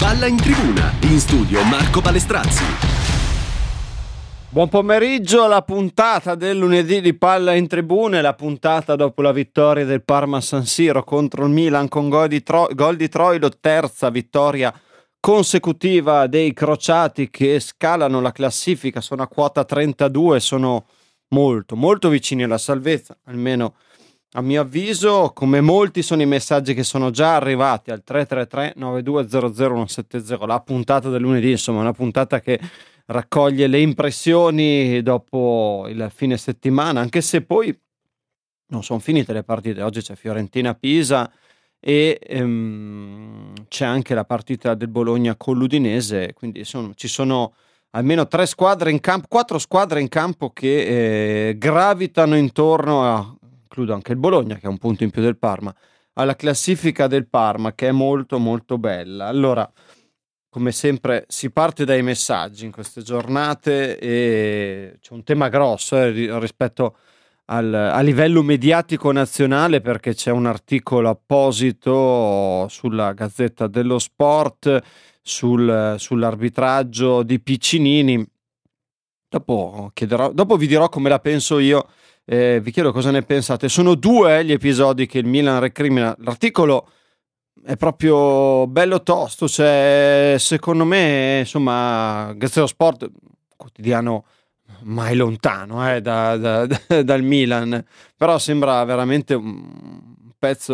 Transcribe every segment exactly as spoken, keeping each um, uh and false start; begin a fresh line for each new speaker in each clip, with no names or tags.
Palla in tribuna, in studio Marco Palestrazzi.
Buon pomeriggio alla puntata del lunedì di Palla in Tribune, la puntata dopo la vittoria del Parma a San Siro contro il Milan con gol di, Tro- gol di Troilo, terza vittoria consecutiva dei crociati che scalano la classifica, sono a quota trentadue, sono molto molto vicini alla salvezza, almeno a mio avviso. Come molti sono i messaggi che sono già arrivati al tre tre tre nove due zero zero uno sette zero, la puntata del lunedì, insomma una puntata che raccoglie le impressioni dopo il fine settimana, anche se poi non sono finite le partite. Oggi c'è Fiorentina-Pisa e ehm, c'è anche la partita del Bologna con l'Udinese, quindi sono, ci sono almeno tre squadre in campo, quattro squadre in campo che eh, gravitano intorno a, includo anche il Bologna che ha un punto in più del Parma, alla classifica del Parma, che è molto molto bella. Allora, come sempre si parte dai messaggi in queste giornate e c'è un tema grosso eh, rispetto al, a livello mediatico nazionale, perché c'è un articolo apposito sulla Gazzetta dello Sport sul, sull'arbitraggio di Piccinini. Dopo, chiederò, dopo vi dirò come la penso io, eh, vi chiedo cosa ne pensate. Sono due gli episodi che il Milan recrimina. L'articolo è proprio bello tosto, cioè, secondo me, insomma, Gazzetta dello Sport, quotidiano mai lontano eh, da, da, da, dal Milan, però sembra veramente un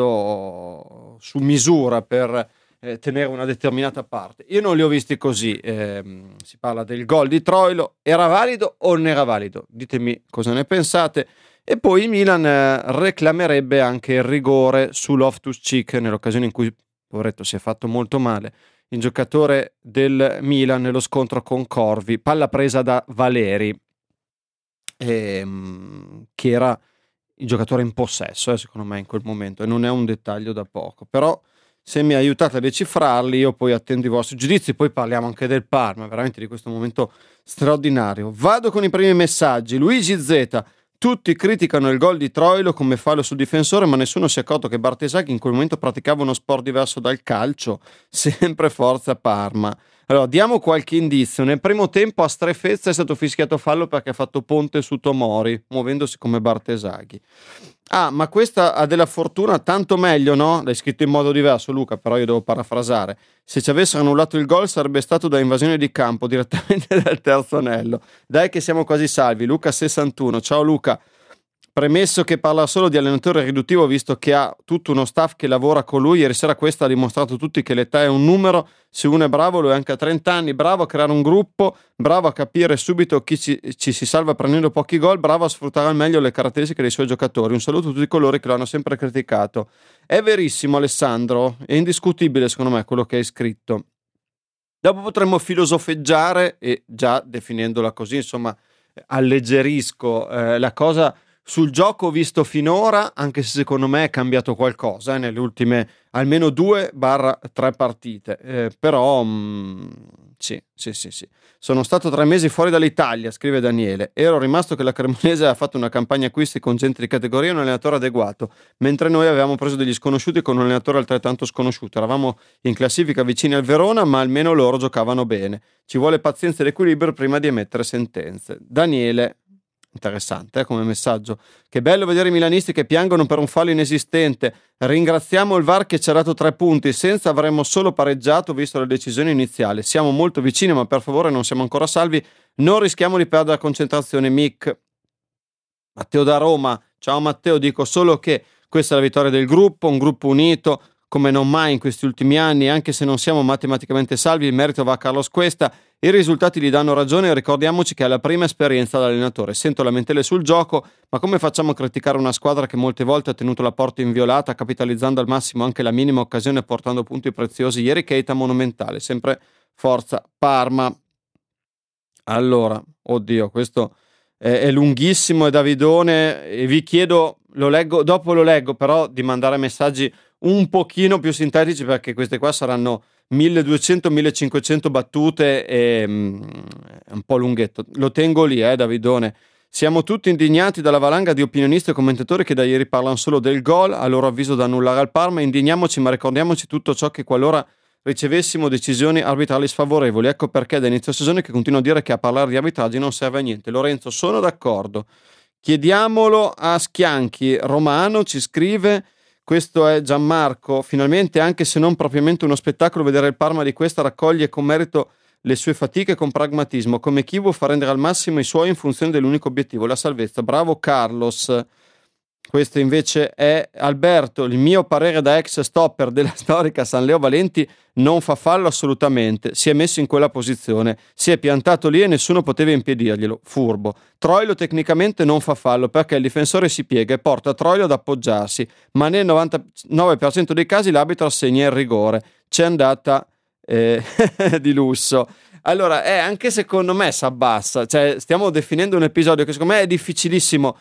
pezzo su misura per eh, tenere una determinata parte. Io non li ho visti così. Eh, si parla del gol di Troilo, era valido o non era valido? Ditemi cosa ne pensate. E poi il Milan eh, reclamerebbe anche il rigore su Loftus-Cheek nell'occasione in cui, poveretto, si è fatto molto male il giocatore del Milan nello scontro con Corvi, palla presa da Valeri, ehm, che era il giocatore in possesso eh, secondo me in quel momento, e non è un dettaglio da poco, però se mi aiutate a decifrarli io poi attendo i vostri giudizi. Poi parliamo anche del Parma, veramente di questo momento straordinario. Vado con i primi messaggi. Luigi Z: tutti criticano il gol di Troilo come fallo sul difensore, ma nessuno si è accorto che Bartesaghi in quel momento praticava uno sport diverso dal calcio. Sempre forza Parma. Allora, diamo qualche indizio. Nel primo tempo a Strefezza è stato fischiato fallo perché ha fatto ponte su Tomori, muovendosi come Bartesaghi. Ah, ma questa ha della fortuna, tanto meglio, no? L'hai scritto in modo diverso, Luca, però io devo parafrasare. Se ci avessero annullato il gol sarebbe stato da invasione di campo direttamente dal terzo anello. Dai che siamo quasi salvi. Luca sessantuno. Ciao Luca. Premesso che parla solo di allenatore riduttivo, visto che ha tutto uno staff che lavora con lui. Ieri sera questa ha dimostrato a tutti che l'età è un numero. Se uno è bravo, lo è anche a trenta anni. Bravo a creare un gruppo, bravo a capire subito chi ci, ci si salva prendendo pochi gol, bravo a sfruttare al meglio le caratteristiche dei suoi giocatori. Un saluto a tutti coloro che lo hanno sempre criticato. È verissimo, Alessandro, è indiscutibile secondo me quello che hai scritto. Dopo potremmo filosofeggiare, e già definendola così, insomma, alleggerisco eh, la cosa sul gioco visto finora, anche se secondo me è cambiato qualcosa eh, nelle ultime almeno due barra tre partite, eh, però mh, sì, sì, sì, sì. Sono stato tre mesi fuori dall'Italia, scrive Daniele, ero rimasto che la Cremonese ha fatto una campagna acquisti con gente di categoria e un allenatore adeguato, mentre noi avevamo preso degli sconosciuti con un allenatore altrettanto sconosciuto. Eravamo in classifica vicini al Verona, ma almeno loro giocavano bene. Ci vuole pazienza ed equilibrio prima di emettere sentenze. Daniele, interessante eh, come messaggio. Che bello vedere i milanisti che piangono per un fallo inesistente. Ringraziamo il V A R che ci ha dato tre punti, senza avremmo solo pareggiato visto la decisione iniziale. Siamo molto vicini, ma per favore non siamo ancora salvi, non rischiamo di perdere la concentrazione. Mick. Matteo da Roma. Ciao Matteo, dico solo che questa è la vittoria del gruppo, un gruppo unito come non mai in questi ultimi anni. Anche se non siamo matematicamente salvi, il merito va a Carlos Cuesta. I risultati gli danno ragione. Ricordiamoci che è la prima esperienza da allenatore. Sento lamentele sul gioco, ma come facciamo a criticare una squadra che molte volte ha tenuto la porta inviolata, capitalizzando al massimo anche la minima occasione e portando punti preziosi? Ieri Keita monumentale. Sempre forza Parma. Allora, oddio, questo è, è lunghissimo e Davidone, e vi chiedo, lo leggo, dopo lo leggo, però di mandare messaggi un pochino più sintetici, perché queste qua saranno milleduecento millecinquecento battute e mm, è un po' lunghetto. Lo tengo lì, eh, Davidone. Siamo tutti indignati dalla valanga di opinionisti e commentatori che da ieri parlano solo del gol, a loro avviso da annullare al Parma. Indigniamoci, ma ricordiamoci tutto ciò che qualora ricevessimo decisioni arbitrali sfavorevoli. Ecco perché da inizio stagione che continuo a dire che a parlare di arbitraggi non serve a niente. Lorenzo, sono d'accordo. Chiediamolo a Schianchi. Romano ci scrive: questo è Gianmarco, finalmente, anche se non propriamente uno spettacolo, vedere il Parma di questa raccoglie con merito le sue fatiche con pragmatismo, come chi vuol far rendere al massimo i suoi in funzione dell'unico obiettivo, la salvezza. Bravo Carlos. Questo invece è Alberto. Il mio parere da ex stopper della storica San Leo Valenti: non fa fallo assolutamente, si è messo in quella posizione, si è piantato lì e nessuno poteva impedirglielo, furbo. Troilo tecnicamente non fa fallo perché il difensore si piega e porta Troilo ad appoggiarsi, ma nel novantanove per cento dei casi l'arbitro assegna il rigore. C'è andata eh, di lusso. Allora, eh, anche secondo me si abbassa, cioè stiamo definendo un episodio che secondo me è difficilissimo.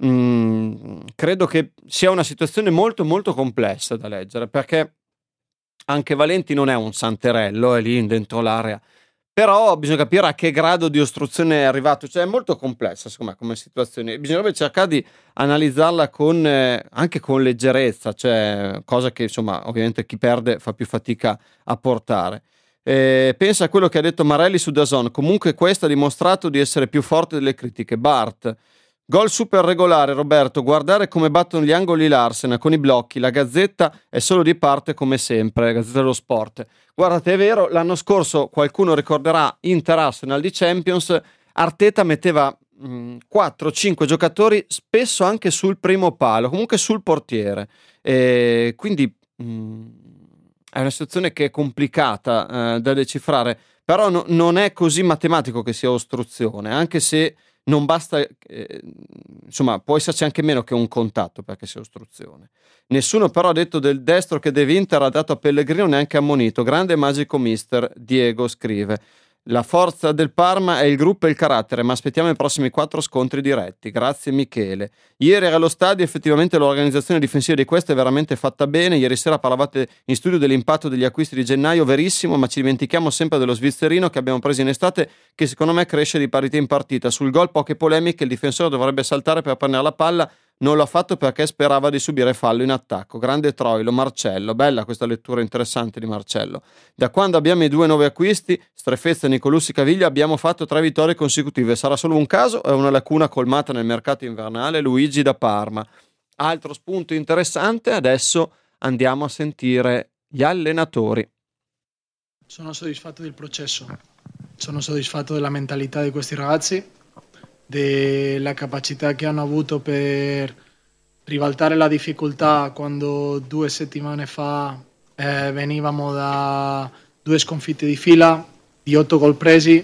Mm, credo che sia una situazione molto molto complessa da leggere, perché anche Valenti non è un santerello, è lì dentro l'area, però bisogna capire a che grado di ostruzione è arrivato, cioè è molto complessa secondo me come situazione, bisognerebbe cercare di analizzarla con, eh, anche con leggerezza, cioè cosa che insomma ovviamente chi perde fa più fatica a portare. Eh, pensa a quello che ha detto Marelli su D A Z N, comunque questo ha dimostrato di essere più forte delle critiche. Bart: gol super regolare, Roberto, guardare come battono gli angoli l'Arsenal con i blocchi, la Gazzetta è solo di parte come sempre, la Gazzetta dello Sport. Guardate, è vero, l'anno scorso qualcuno ricorderà Inter-Arsenal di Champions, Arteta metteva mh, quattro cinque giocatori spesso anche sul primo palo, comunque sul portiere, e quindi mh, è una situazione che è complicata eh, da decifrare, però no, non è così matematico che sia ostruzione, anche se non basta, eh, insomma, può esserci anche meno che un contatto perché sia ostruzione. Nessuno però ha detto del destro che De Winter ha dato a Pellegrino, neanche ammonito. Grande magico mister, Diego scrive. La forza del Parma è il gruppo e il carattere, ma aspettiamo i prossimi quattro scontri diretti. Grazie Michele. Ieri era allo stadio, effettivamente l'organizzazione difensiva di questa è veramente fatta bene. Ieri sera parlavate in studio dell'impatto degli acquisti di gennaio, verissimo, ma ci dimentichiamo sempre dello svizzerino che abbiamo preso in estate, che secondo me cresce di parità in partita. Sul gol poche polemiche, il difensore dovrebbe saltare per prendere la palla, non l'ha fatto perché sperava di subire fallo in attacco. Grande Troilo. Marcello, bella questa lettura interessante di Marcello. Da quando abbiamo i due nuovi acquisti, Strefezza, Nicolussi, Caviglia, abbiamo fatto tre vittorie consecutive. Sarà solo un caso o è una lacuna colmata nel mercato invernale? Luigi da Parma. Altro spunto interessante, adesso andiamo a sentire gli allenatori.
Sono soddisfatto del processo, sono soddisfatto della mentalità di questi ragazzi, della capacità che hanno avuto per ribaltare la difficoltà quando due settimane fa eh, venivamo da due sconfitte di fila, di otto gol presi,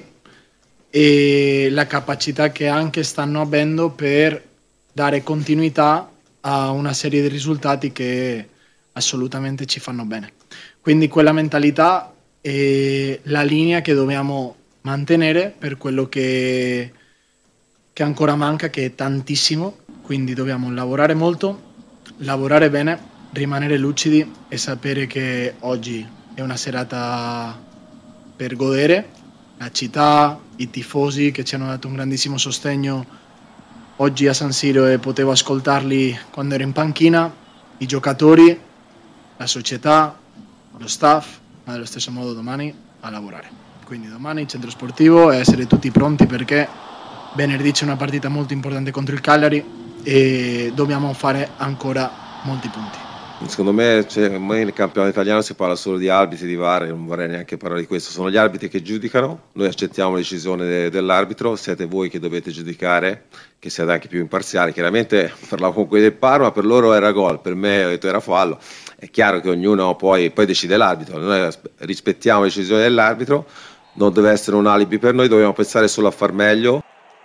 e la capacità che anche stanno avendo per dare continuità a una serie di risultati che assolutamente ci fanno bene. Quindi quella mentalità è la linea che dobbiamo mantenere per quello che che ancora manca, che è tantissimo, quindi dobbiamo lavorare molto, lavorare bene, rimanere lucidi e sapere che oggi è una serata per godere. La città, i tifosi che ci hanno dato un grandissimo sostegno oggi a San Siro e potevo ascoltarli quando ero in panchina, i giocatori, la società, lo staff, ma nello stesso modo domani a lavorare. Quindi domani il centro sportivo e essere tutti pronti perché venerdì c'è una partita molto importante contro il Cagliari e dobbiamo fare ancora molti punti.
Secondo me, cioè, ormai nel campionato italiano si parla solo di arbitri, di V A R, non vorrei neanche parlare di questo. Sono gli arbitri che giudicano, noi accettiamo la decisione de- dell'arbitro, siete voi che dovete giudicare, che siate anche più imparziali. Chiaramente parlavo con quelli del Parma, per loro era gol, per me ho detto era fallo. È chiaro che ognuno poi, poi decide l'arbitro, noi rispettiamo la decisione dell'arbitro, non deve essere un alibi per noi, dobbiamo pensare solo a far meglio.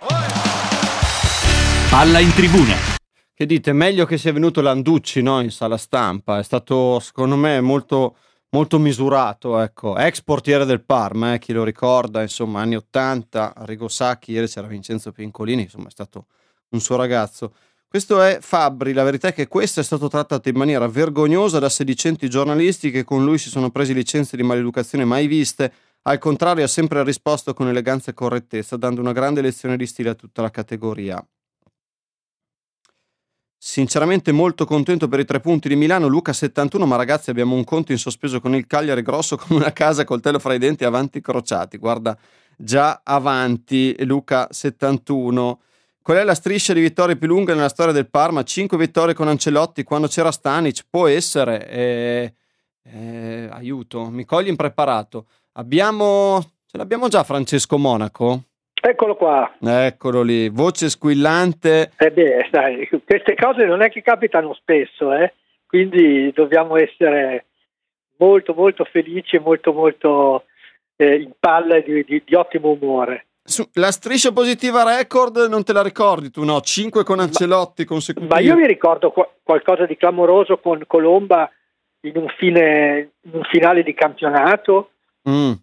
Palla in tribuna.
Che dite? Meglio che sia venuto Landucci, no, in sala stampa. È stato, secondo me, molto, molto misurato. Ecco. Ex portiere del Parma, eh, chi lo ricorda, insomma, anni ottanta, Arrigo Sacchi, ieri c'era Vincenzo Pincolini, insomma, è stato un suo ragazzo. Questo è Fabbri, la verità è che questo è stato trattato in maniera vergognosa da sedicenti giornalisti che con lui si sono presi licenze di maleducazione mai viste. Al contrario, ha sempre risposto con eleganza e correttezza, dando una grande lezione di stile a tutta la categoria. sinceramente molto contento per i tre punti di Milano. Luca settantuno, ma ragazzi abbiamo un conto in sospeso con il Cagliari grosso come una casa, coltello fra i denti, avanti crociati. Guarda, già avanti Luca settantuno. Qual è la striscia di vittorie più lunga nella storia del Parma? Cinque vittorie con Ancelotti quando c'era Stanic. Può essere, eh, eh, aiuto, mi cogli impreparato. Abbiamo, ce l'abbiamo già Francesco Monaco?
Eccolo qua.
Eccolo lì, voce squillante.
Eh beh, sai, queste cose non è che capitano spesso, eh? Quindi dobbiamo essere molto molto felici e molto molto eh, in palla e di, di, di ottimo umore.
Su, la striscia positiva record non te la ricordi tu, no? Cinque con Ancelotti consecutivi.
Ma io mi ricordo qu- qualcosa di clamoroso con Colomba in un, fine, in un finale di campionato. Mm.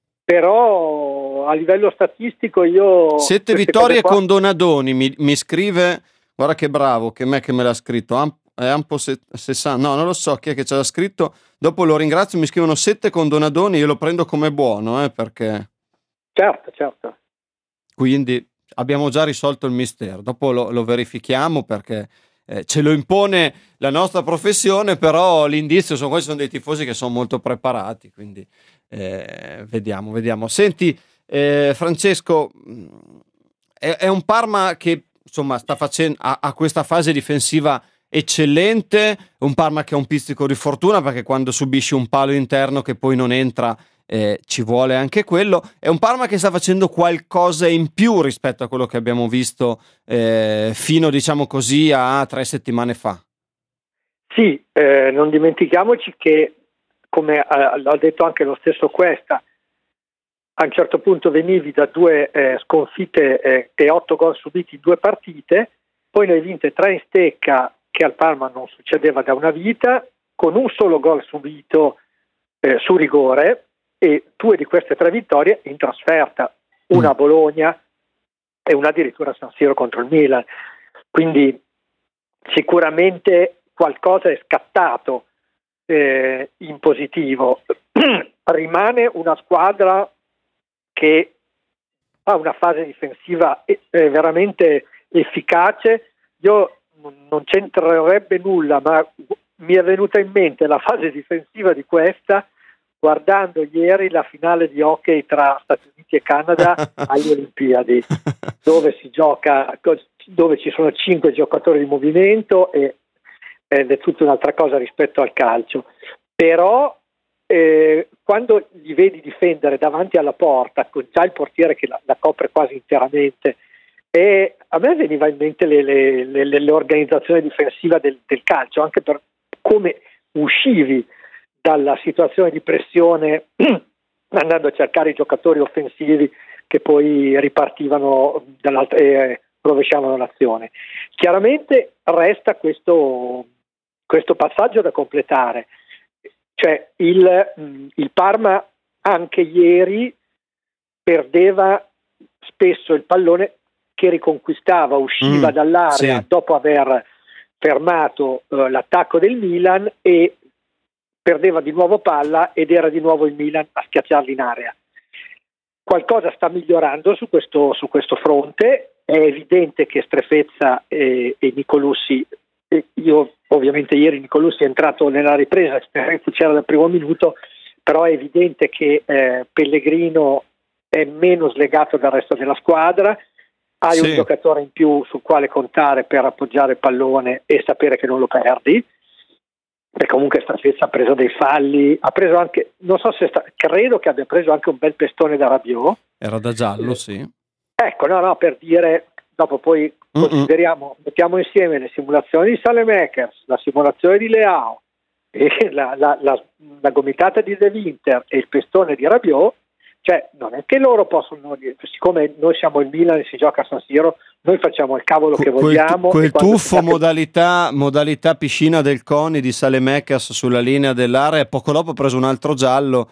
Però a livello statistico io...
Sette vittorie qua... con Donadoni, mi, mi scrive, guarda che bravo, che me che me l'ha scritto, Am, è Ampo sessanta, no non lo so chi è che ce l'ha scritto, dopo lo ringrazio, mi scrivono sette con Donadoni, io lo prendo come buono, eh, perché...
Certo, certo.
Quindi abbiamo già risolto il mistero, dopo lo, lo verifichiamo perché eh, ce lo impone la nostra professione, però l'indizio sono questi, sono dei tifosi che sono molto preparati, quindi... Eh, vediamo, vediamo. Senti, eh, Francesco, è, è un Parma che insomma sta facendo ha, ha questa fase difensiva eccellente, un Parma che ha un pizzico di fortuna perché quando subisci un palo interno che poi non entra eh, ci vuole anche quello. È un Parma che sta facendo qualcosa in più rispetto a quello che abbiamo visto eh, fino, diciamo così, a tre settimane fa.
Sì, eh, non dimentichiamoci che, come ha detto anche lo stesso Cuesta, a un certo punto venivi da due eh, sconfitte eh, e otto gol subiti in due partite, poi ne hai vinte tre in stecca, che al Parma non succedeva da una vita, con un solo gol subito eh, su rigore, e due di queste tre vittorie in trasferta, una a Bologna e una addirittura a San Siro contro il Milan. Quindi sicuramente qualcosa è scattato Eh, in positivo. Rimane una squadra che ha una fase difensiva eh, veramente efficace. Io non c'entrerebbe nulla, ma mi è venuta in mente la fase difensiva di questa guardando ieri la finale di hockey tra Stati Uniti e Canada alle Olimpiadi, dove si gioca, dove ci sono cinque giocatori di movimento e ed è tutta un'altra cosa rispetto al calcio, però eh, quando li vedi difendere davanti alla porta con già il portiere che la, la copre quasi interamente, e a me veniva in mente le, le, le, l'organizzazione difensiva del, del calcio, anche per come uscivi dalla situazione di pressione andando a cercare i giocatori offensivi che poi ripartivano dall'altra e rovesciavano l'azione. Chiaramente resta questo questo passaggio da completare, cioè il, il Parma anche ieri perdeva spesso il pallone che riconquistava, usciva mm, dall'area sì. dopo aver fermato uh, l'attacco del Milan e perdeva di nuovo palla ed era di nuovo il Milan a schiacciarli in area. Qualcosa sta migliorando su questo, su questo fronte, è evidente che Strefezza e, e Nicolussi, io ovviamente ieri Nicolussi è entrato nella ripresa, Strefezza c'era dal primo minuto, però è evidente che eh, Pellegrino è meno slegato dal resto della squadra, hai sì. un giocatore in più sul quale contare per appoggiare il pallone e sapere che non lo perdi, perché comunque Strefezza ha preso dei falli, ha preso anche, non so se sta, credo che abbia preso anche un bel pestone da Rabiot,
era da giallo, sì.
Ecco, no, no, per dire, dopo poi consideriamo, mettiamo insieme le simulazioni di Saelemaekers, la simulazione di Leao, e la, la, la, la gomitata di De Winter e il pestone di Rabiot, cioè non è che loro possono, siccome noi siamo il Milan e si gioca a San Siro, noi facciamo il cavolo che vogliamo.
Quel, quel tuffo modalità, modalità piscina del Coni di Saelemaekers sulla linea dell'area, e poco dopo ha preso un altro giallo,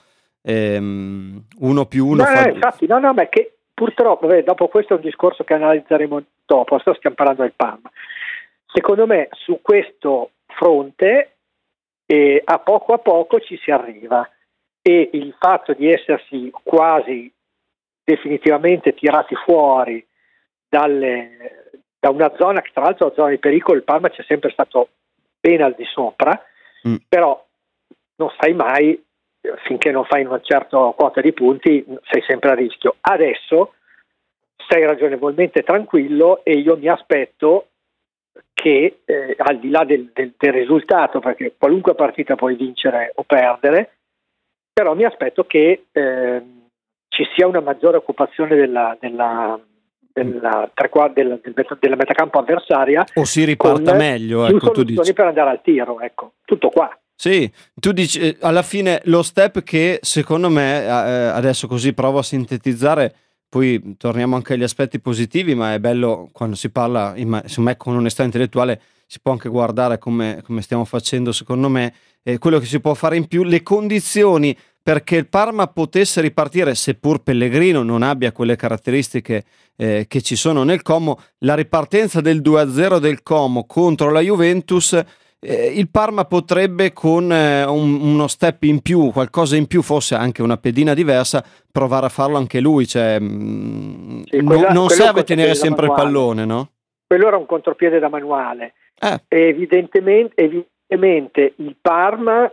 ehm, uno più uno.
No,
fa...
no, infatti, no, no, ma che purtroppo, vabbè, dopo questo è un discorso che analizzeremo dopo, sto stiamo parlando del Parma. Secondo me su questo fronte eh, a poco a poco ci si arriva, e il fatto di essersi quasi definitivamente tirati fuori dalle, da una zona che tra l'altro è una zona di pericolo, il Parma c'è sempre stato bene al di sopra, mm. però non sai mai, finché non fai una certa quota di punti sei sempre a rischio. Adesso sei ragionevolmente tranquillo e io mi aspetto che eh, al di là del, del, del risultato, perché qualunque partita puoi vincere o perdere, però mi aspetto che eh, ci sia una maggiore occupazione della, della, della, della, della, della metacampo avversaria,
o si riparta meglio, ecco, tu dici,
per andare al tiro, ecco, tutto qua.
Sì, tu dici alla fine lo step che secondo me eh, adesso così provo a sintetizzare, poi torniamo anche agli aspetti positivi, ma è bello quando si parla, insomma, con onestà intellettuale si può anche guardare come, come stiamo facendo secondo me, eh, quello che si può fare in più, le condizioni perché il Parma potesse ripartire, seppur Pellegrino non abbia quelle caratteristiche eh, che ci sono nel Como, la ripartenza del due a zero del Como contro la Juventus. Eh, il Parma potrebbe con eh, un, uno step in più, qualcosa in più, forse anche una pedina diversa, provare a farlo anche lui, cioè, mh,
sì, quella,
non, non serve tenere sempre il pallone, no?
Quello era un contropiede da manuale.
Eh.
Evidentemente, evidentemente il Parma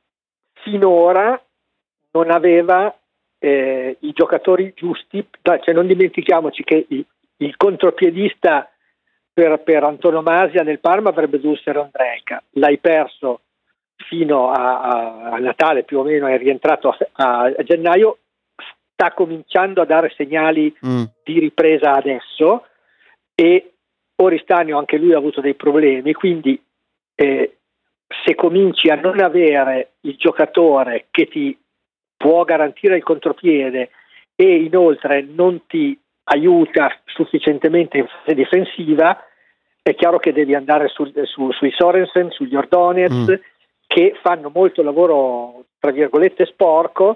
finora non aveva eh, i giocatori giusti, cioè non dimentichiamoci che il, il contropiedista Per, per antonomasia nel Parma avrebbe dovuto essere Ondrejka, l'hai perso fino a, a, a Natale più o meno, è rientrato a, a, a gennaio, sta cominciando a dare segnali mm. di ripresa adesso, e Oristano anche lui ha avuto dei problemi, quindi eh, se cominci a non avere il giocatore che ti può garantire il contropiede e inoltre non ti aiuta sufficientemente in fase difensiva, è chiaro che devi andare sul, su, sui Sorensen, sugli Ordonez, mm. che fanno molto lavoro tra virgolette sporco,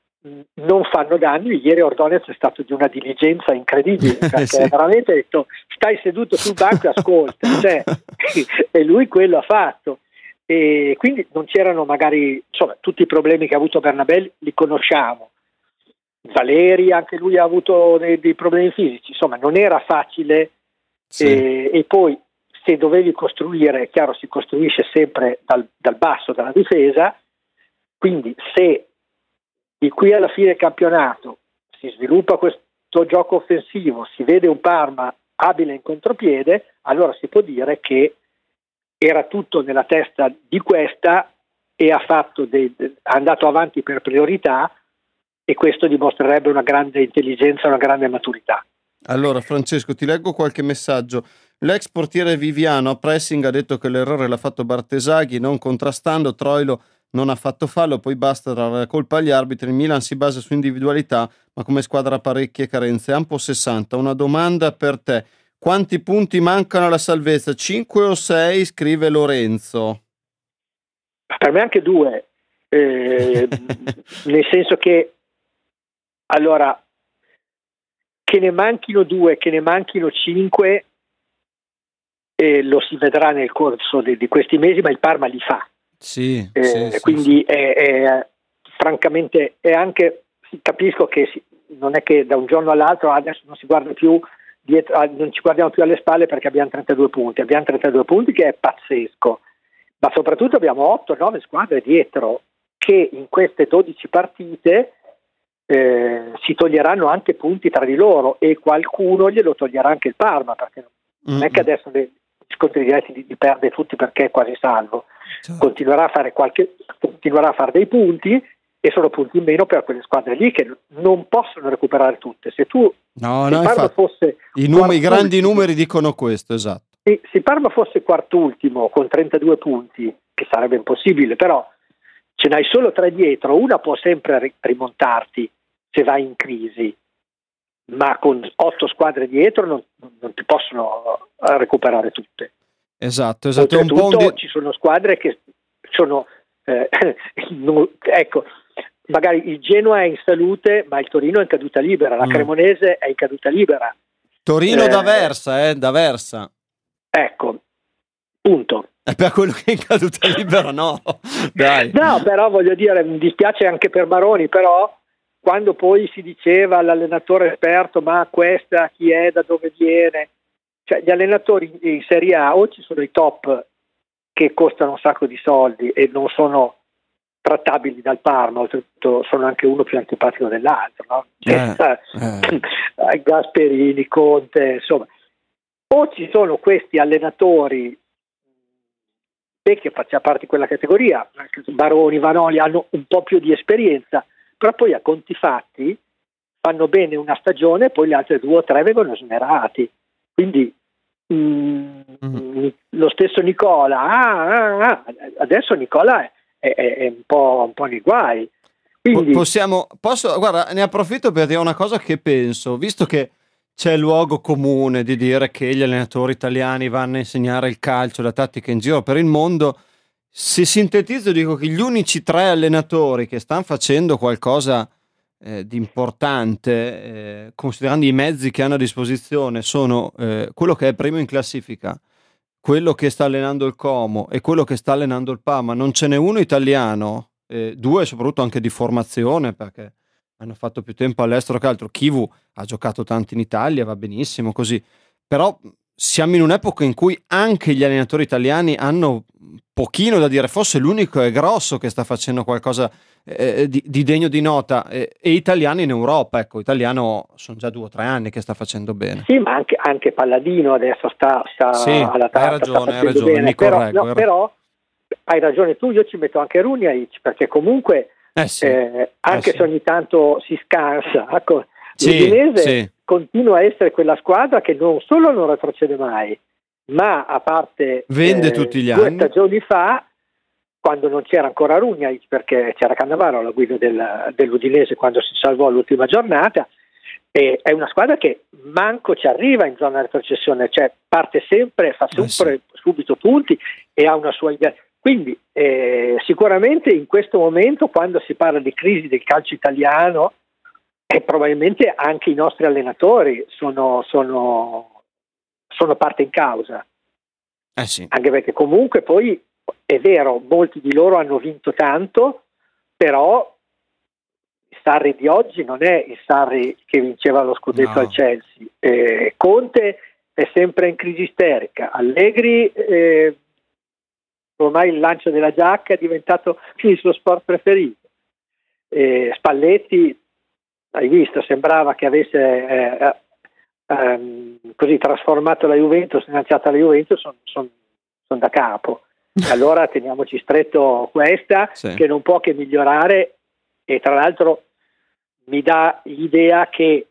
non fanno danni. Ieri Ordonez è stato di una diligenza incredibile, perché sì. veramente ha detto stai seduto sul banco e ascolta, cioè, e lui quello ha fatto, e quindi non c'erano magari, insomma, tutti i problemi che ha avuto Bernabé li conosciamo. Valeri anche lui ha avuto dei, dei problemi fisici, insomma non era facile, sì. e, e poi se dovevi costruire, è chiaro, si costruisce sempre dal, dal basso, dalla difesa, quindi se di qui alla fine del campionato si sviluppa questo gioco offensivo, si vede un Parma abile in contropiede, allora si può dire che era tutto nella testa di questa e ha fatto dei, ha andato avanti per priorità, e questo dimostrerebbe una grande intelligenza, una grande maturità.
Allora Francesco, ti leggo qualche messaggio. L'ex portiere Viviano a pressing ha detto che l'errore l'ha fatto Bartesaghi, non contrastando. Troilo non ha fatto fallo, poi basta dare la colpa agli arbitri. Il Milan si basa su individualità, ma come squadra ha parecchie carenze. Ampo sessanta, una domanda per te: quanti punti mancano alla salvezza? cinque o sei? Scrive Lorenzo.
Per me anche due, eh, nel senso che allora, che ne manchino due, che ne manchino cinque, eh, lo si vedrà nel corso di, di questi mesi, ma il Parma li fa.
Sì,
eh,
sì,
quindi
sì,
è, è, francamente è anche, capisco che si, non è che da un giorno all'altro adesso non si guarda più dietro, non ci guardiamo più alle spalle perché abbiamo trentadue punti, abbiamo trentadue punti che è pazzesco, ma soprattutto abbiamo otto nove squadre dietro che in queste dodici partite Eh, si toglieranno anche punti tra di loro, e qualcuno glielo toglierà anche il Parma, perché non mm-hmm. è che adesso gli scontri diretti li, li perde tutti perché è quasi salvo, certo. continuerà a fare qualche continuerà a fare dei punti, e sono punti in meno per quelle squadre lì che non possono recuperare tutte. Se tu
no,
se
no,
Parma
infatti,
fosse
i, num- i grandi numeri dicono questo, esatto.
Se, se Parma fosse quart'ultimo con trentadue punti, che sarebbe impossibile, però ce n'hai solo tre dietro, una può sempre rimontarti se vai in crisi, ma con otto squadre dietro non, non ti possono recuperare tutte.
Esatto, esatto.
Oltretutto,
un po' di...
ci sono squadre che sono eh, non, ecco, magari il Genoa è in salute, ma il Torino è in caduta libera, la mm. Cremonese è in caduta libera.
Torino
eh,
da Versa, eh, da Versa.
Ecco, punto.
E per quello che è in caduta libera, no, dai.
No, però voglio dire, mi dispiace anche per Maroni, però quando poi si diceva all'allenatore esperto ma questa chi è, da dove viene, cioè gli allenatori in Serie A o ci sono i top che costano un sacco di soldi e non sono trattabili dal Parma, oltretutto sono anche uno più antipatico dell'altro, no?
Eh, eh.
Gasperini, Conte, insomma, o ci sono questi allenatori che faccia parte di quella categoria, Baroni, Vanoli, hanno un po' più di esperienza, però poi a conti fatti fanno bene una stagione e poi le altre due o tre vengono smerati, quindi mm, mm. lo stesso Nicola ah, ah, ah, adesso Nicola è, è, è un po' un po' nei guai, quindi
possiamo posso guarda, ne approfitto per dire una cosa che penso, visto che c'è luogo comune di dire che gli allenatori italiani vanno a insegnare il calcio, la tattica in giro per il mondo. Se sintetizzo dico che gli unici tre allenatori che stanno facendo qualcosa eh, di importante, eh, considerando i mezzi che hanno a disposizione, sono eh, quello che è primo in classifica, quello che sta allenando il Como e quello che sta allenando il Parma. Non ce n'è uno italiano, eh, due soprattutto anche di formazione, perché hanno fatto più tempo all'estero che altro. Chivu ha giocato tanto in Italia, va benissimo così, però siamo in un'epoca in cui anche gli allenatori italiani hanno pochino da dire, forse l'unico è Grosso che sta facendo qualcosa eh, di, di degno di nota, eh, e italiani in Europa, ecco, italiano sono già due o tre anni che sta facendo bene.
Sì, ma anche, anche Palladino adesso sta, sta
sì,
alla tanta,
hai ragione, hai ragione,
bene.
mi
Però,
correggo.
no, però hai ragione tu, io ci metto anche Runjaic, perché comunque
Eh sì,
eh, anche
eh sì.
se ogni tanto si scansa, ecco,
sì,
l'Udinese
sì.
continua a essere quella squadra che non solo non retrocede mai, ma a parte
vende
eh,
tutti gli
due
anni.
stagioni fa, quando non c'era ancora Runjaic, perché c'era Cannavaro alla guida del, dell'Udinese quando si salvò all'ultima giornata, e è una squadra che manco ci arriva in zona retrocessione, cioè parte sempre, fa sempre eh sì. subito punti e ha una sua idea. Quindi eh, sicuramente in questo momento, quando si parla di crisi del calcio italiano, eh, probabilmente anche i nostri allenatori sono, sono, sono parte in causa.
Eh sì.
Anche perché comunque poi è vero, molti di loro hanno vinto tanto, però il Sarri di oggi non è il Sarri che vinceva lo scudetto no. al Chelsea. Eh, Conte è sempre in crisi isterica, Allegri eh, ormai il lancio della giacca è diventato il suo sport preferito. Eh, Spalletti, hai visto, sembrava che avesse eh, ehm, così trasformato la Juventus, innalzata la Juventus, sono son, son da capo. Allora teniamoci stretto questa, sì. che non può che migliorare, e tra l'altro mi dà l'idea che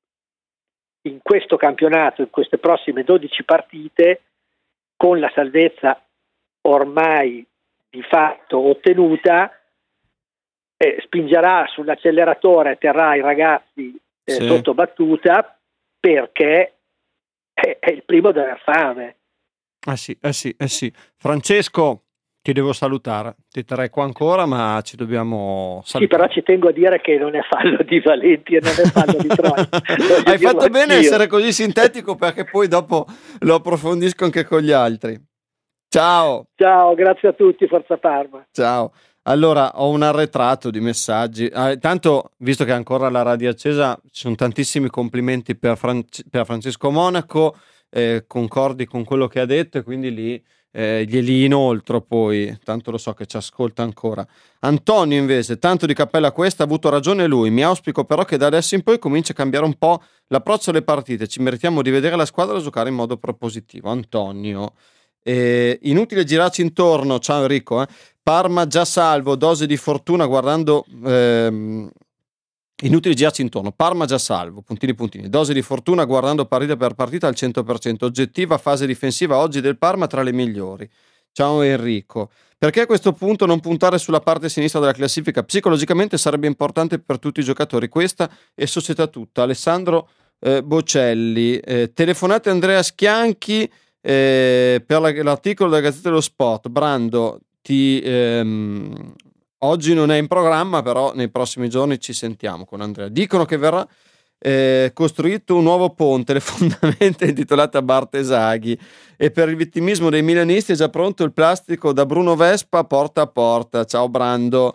in questo campionato, in queste prossime dodici partite, con la salvezza ormai di fatto ottenuta, eh, spingerà sull'acceleratore e terrà i ragazzi eh, sì. sotto battuta, perché è, è il primo ad aver fame.
Eh sì, eh sì, eh sì. Francesco, ti devo salutare, ti terrei qua ancora, ma ci dobbiamo salutare.
Sì, però ci tengo a dire che non è fallo di Valenti e non è fallo di Troia.
Hai fatto bene a essere così sintetico, perché poi dopo lo approfondisco anche con gli altri. Ciao.
Ciao, grazie a tutti, Forza Parma.
Ciao. Allora, ho un arretrato di messaggi. Ah, tanto, visto che è ancora la radio accesa, ci sono tantissimi complimenti per, Fran- per Francesco Monaco, eh, concordi con quello che ha detto, e quindi lì eh, glieli inoltro poi, tanto lo so che ci ascolta ancora. Antonio invece, tanto di cappella a questa, ha avuto ragione lui, mi auspico però che da adesso in poi cominci a cambiare un po' l'approccio alle partite, ci meritiamo di vedere la squadra giocare in modo propositivo. Antonio. Eh, inutile girarci intorno, ciao Enrico, eh. Parma già salvo, dose di fortuna guardando ehm, inutile girarci intorno, Parma già salvo, puntini puntini, dose di fortuna guardando partita per partita al cento per cento, oggettiva fase difensiva oggi del Parma tra le migliori. Ciao Enrico, perché a questo punto non puntare sulla parte sinistra della classifica? Psicologicamente sarebbe importante per tutti i giocatori, questa e società tutta. Alessandro eh, Bocelli, eh, telefonate Andrea Schianchi Eh, per la, l'articolo della Gazzetta dello Sport. Brando, ti, ehm, oggi non è in programma, però nei prossimi giorni ci sentiamo con Andrea. Dicono che verrà eh, costruito un nuovo ponte, le fondamenta intitolate a Bartesaghi, e per il vittimismo dei milanisti è già pronto il plastico da Bruno Vespa porta a porta. Ciao Brando.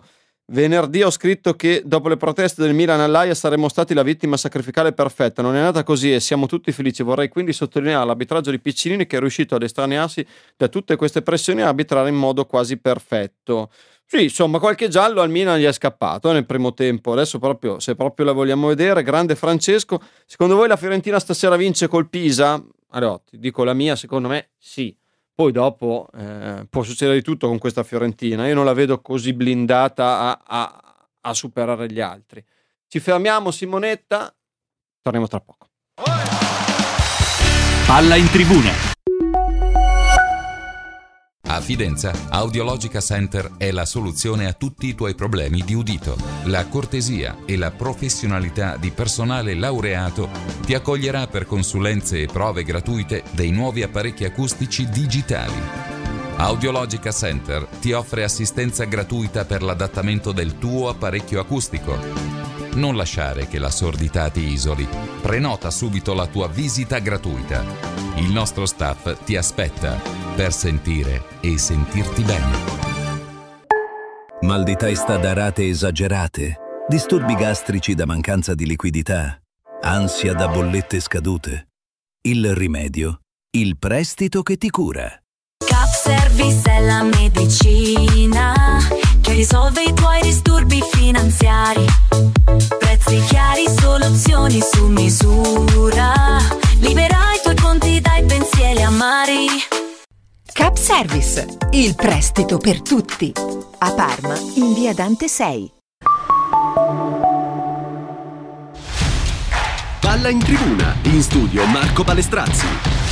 Venerdì ho scritto che dopo le proteste del Milan all'Aia saremmo stati la vittima sacrificale perfetta. Non è andata così e siamo tutti felici. Vorrei quindi sottolineare l'arbitraggio di Piccinini, che è riuscito ad estranearsi da tutte queste pressioni e arbitrare in modo quasi perfetto. Sì, insomma, qualche giallo al Milan gli è scappato nel primo tempo. Adesso proprio, se proprio la vogliamo vedere, grande Francesco. Secondo voi la Fiorentina stasera vince col Pisa? Allora, ti dico la mia, secondo me sì. Poi dopo eh, può succedere di tutto con questa Fiorentina. Io non la vedo così blindata a, a, a superare gli altri. Ci fermiamo, Simonetta. Torniamo tra poco.
Palla in tribuna.
A Fidenza, Audiologica Center è la soluzione a tutti i tuoi problemi di udito. La cortesia e la professionalità di personale laureato ti accoglierà per consulenze e prove gratuite dei nuovi apparecchi acustici digitali. Audiologica Center ti offre assistenza gratuita per l'adattamento del tuo apparecchio acustico. Non lasciare che la sordità ti isoli. Prenota subito la tua visita gratuita. Il nostro staff ti aspetta per sentire e sentirti bene.
Mal di testa da rate esagerate, disturbi gastrici da mancanza di liquidità, ansia da bollette scadute. Il rimedio, il prestito che ti cura.
Cap Service è la medicina che risolve i tuoi disturbi finanziari. Prezzi chiari, soluzioni su misura. Libera i tuoi conti dai pensieri amari.
Cap Service, il prestito per tutti. A Parma, in via Dante sei.
Palla in tribuna, in studio Marco Balestrazzi.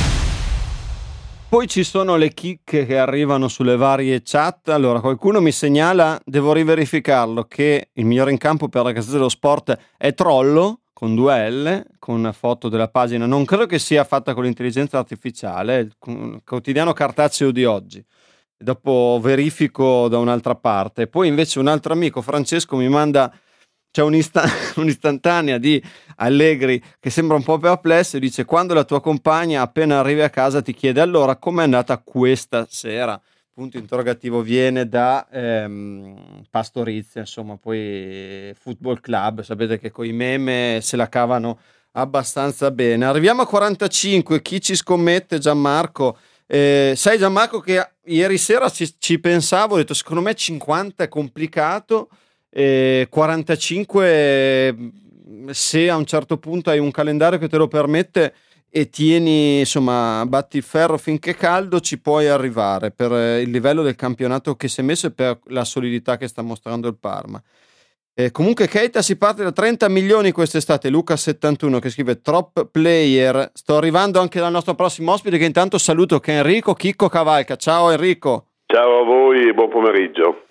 Poi ci sono le chicche che arrivano sulle varie chat. Allora, qualcuno mi segnala, devo riverificarlo, che il migliore in campo per la Gazzetta dello Sport è Trollo, con due L, con una foto della pagina. Non credo che sia fatta con l'intelligenza artificiale, il quotidiano cartaceo di oggi. Dopo verifico da un'altra parte. Poi invece un altro amico, Francesco, mi manda... C'è un'istan- un'istantanea di Allegri che sembra un po' perplesso e dice: quando la tua compagna appena arrivi a casa ti chiede allora com'è andata questa sera, punto interrogativo, viene da ehm, Pastorizia, insomma, poi Football Club, sapete che con i meme se la cavano abbastanza bene. Arriviamo a quarantacinque, chi ci scommette? Gianmarco. Eh, sai Gianmarco che ieri sera ci, ci pensavo, ho detto secondo me cinquanta è complicato. Eh, quarantacinque se a un certo punto hai un calendario che te lo permette e tieni, insomma, batti il ferro finché è caldo, ci puoi arrivare per il livello del campionato che si è messo e per la solidità che sta mostrando il Parma. Eh, comunque Keita si parte da trenta milioni quest'estate. Luca settantuno che scrive top player. Sto arrivando anche dal nostro prossimo ospite, che intanto saluto, che è Enrico Chicco Cavalca. Ciao Enrico.
Ciao a voi e buon pomeriggio.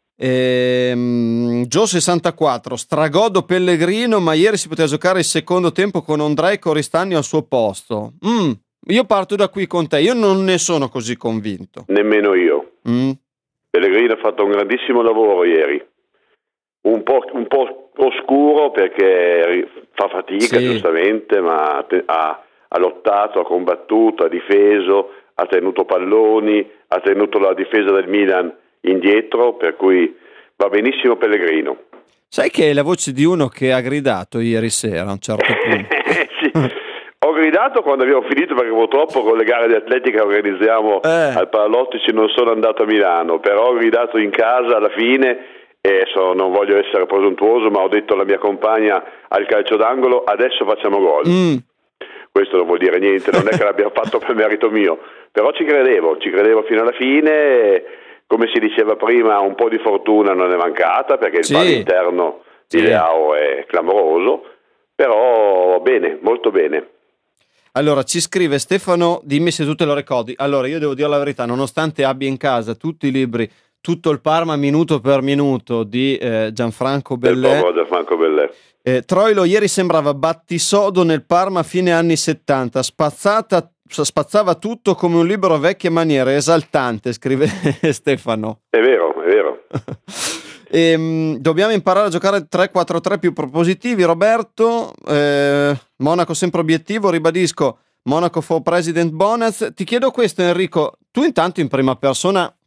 Ehm, Gio sessantaquattro, stragodo Pellegrino, ma ieri si poteva giocare il secondo tempo con Ondrej Coristani al suo posto. Mm, io parto da qui con te, io non ne sono così convinto.
Nemmeno io.
Mm.
Pellegrino ha fatto un grandissimo lavoro ieri, un po', un po' oscuro perché fa fatica, sì, giustamente, ma ha, ha lottato, ha combattuto, ha difeso, ha tenuto palloni, ha tenuto la difesa del Milan indietro, per cui va benissimo Pellegrino.
Sai che è la voce di uno che ha gridato ieri sera a un certo punto?
Sì, ho gridato quando abbiamo finito perché purtroppo con le gare di atletica che organizziamo eh. al Paralottici non sono andato a Milano, però ho gridato in casa alla fine e so, non voglio essere presuntuoso, ma ho detto alla mia compagna al calcio d'angolo: adesso facciamo gol. Mm. Questo non vuol dire niente, non è che l'abbiamo fatto per merito mio, però ci credevo, ci credevo fino alla fine. E, come si diceva prima, un po' di fortuna non è mancata perché il sì. palo interno di sì. Leao è clamoroso, però bene, molto bene.
Allora, ci scrive Stefano, dimmi se tu te lo ricordi. Allora, io devo dire la verità, nonostante abbia in casa tutti i libri, tutto il Parma minuto per minuto di eh, Gianfranco Bellè,
del Gianfranco Bellè.
Eh, Troilo ieri sembrava battisodo nel Parma fine anni settanta, spazzata spazzava tutto come un libro a vecchie maniere, esaltante, scrive Stefano.
È vero, è vero.
E, mh, dobbiamo imparare a giocare tre quattro tre più propositivi. Roberto, eh, Monaco sempre obiettivo, ribadisco, Monaco for President Bonaz. Ti chiedo questo Enrico, tu intanto in prima persona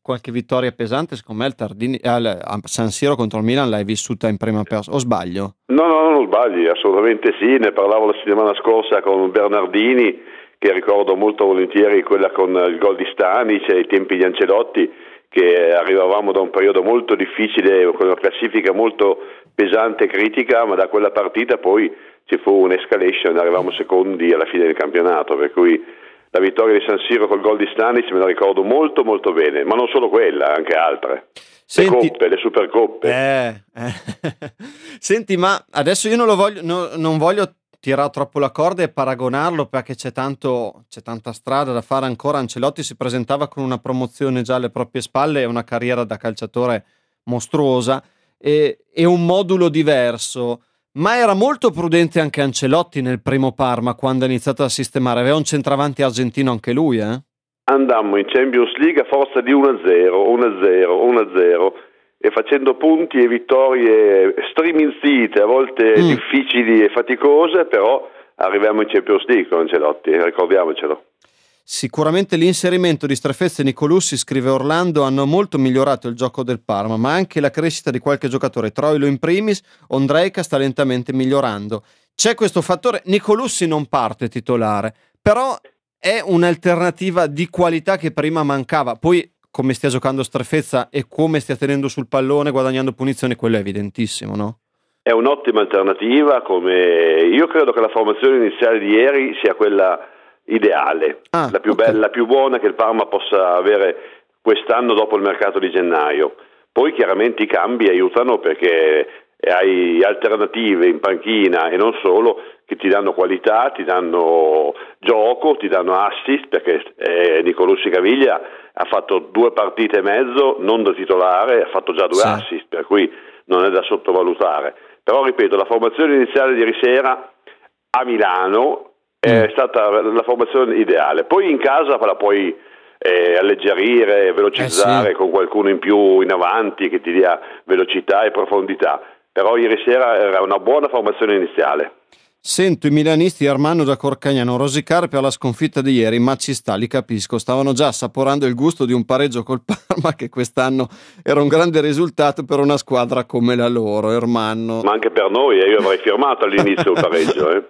qualche vittoria pesante, secondo me il Tardini al, a San Siro contro il Milan l'hai vissuta in prima persona, o sbaglio?
No, no, non sbagli, assolutamente sì, ne parlavo la settimana scorsa con Bernardini, che ricordo molto volentieri quella con il gol di Stanic ai tempi di Ancelotti, che arrivavamo da un periodo molto difficile, con una classifica molto pesante e critica, ma da quella partita poi ci fu un'escalation, arrivavamo secondi alla fine del campionato, per cui la vittoria di San Siro col gol di Stanic me la ricordo molto molto bene, ma non solo quella, anche altre. Senti, le coppe, le supercoppe.
Eh, eh. Senti, ma adesso io non lo voglio, no, non voglio tirare troppo la corda e paragonarlo, perché c'è tanto, c'è tanta strada da fare ancora. Ancelotti si presentava con una promozione già alle proprie spalle e una carriera da calciatore mostruosa e, e un modulo diverso. Ma era molto prudente anche Ancelotti nel primo Parma quando ha iniziato a sistemare. Aveva un centravanti argentino anche lui, eh?
Andammo in Champions League a forza di uno a zero, uno a zero, uno a zero e facendo punti e vittorie striminzite, a volte mm. difficili e faticose, però arriviamo in Champions League con Ancelotti, ricordiamocelo.
Sicuramente l'inserimento di Strefezza e Nicolussi, scrive Orlando, hanno molto migliorato il gioco del Parma, ma anche la crescita di qualche giocatore, Troilo in primis. Ondrejka sta lentamente migliorando. C'è questo fattore, Nicolussi non parte titolare, però è un'alternativa di qualità che prima mancava. Poi come stia giocando Strefezza e come stia tenendo sul pallone, guadagnando punizioni, quello è evidentissimo, no?
È un'ottima alternativa, come io credo che la formazione iniziale di ieri sia quella ideale, ah, la più okay. bella, la più buona che il Parma possa avere quest'anno dopo il mercato di gennaio. Poi chiaramente i cambi aiutano, perché hai alternative in panchina e non solo, che ti danno qualità, ti danno gioco, ti danno assist, perché eh, Nicolussi Caviglia ha fatto due partite e mezzo non da titolare, ha fatto già due sì. assist, per cui non è da sottovalutare. Però ripeto, la formazione iniziale di ieri sera a Milano è stata la formazione ideale. Poi in casa la puoi eh, alleggerire, velocizzare eh sì. con qualcuno in più in avanti che ti dia velocità e profondità. Però ieri sera era una buona formazione iniziale.
Sento i milanisti Armando da Corcagnano rosicare per la sconfitta di ieri, ma ci sta, li capisco. Stavano già assaporando il gusto di un pareggio col Parma, che quest'anno era un grande risultato per una squadra come la loro, Ermanno.
Ma anche per noi, eh, io avrei firmato all'inizio il pareggio, eh.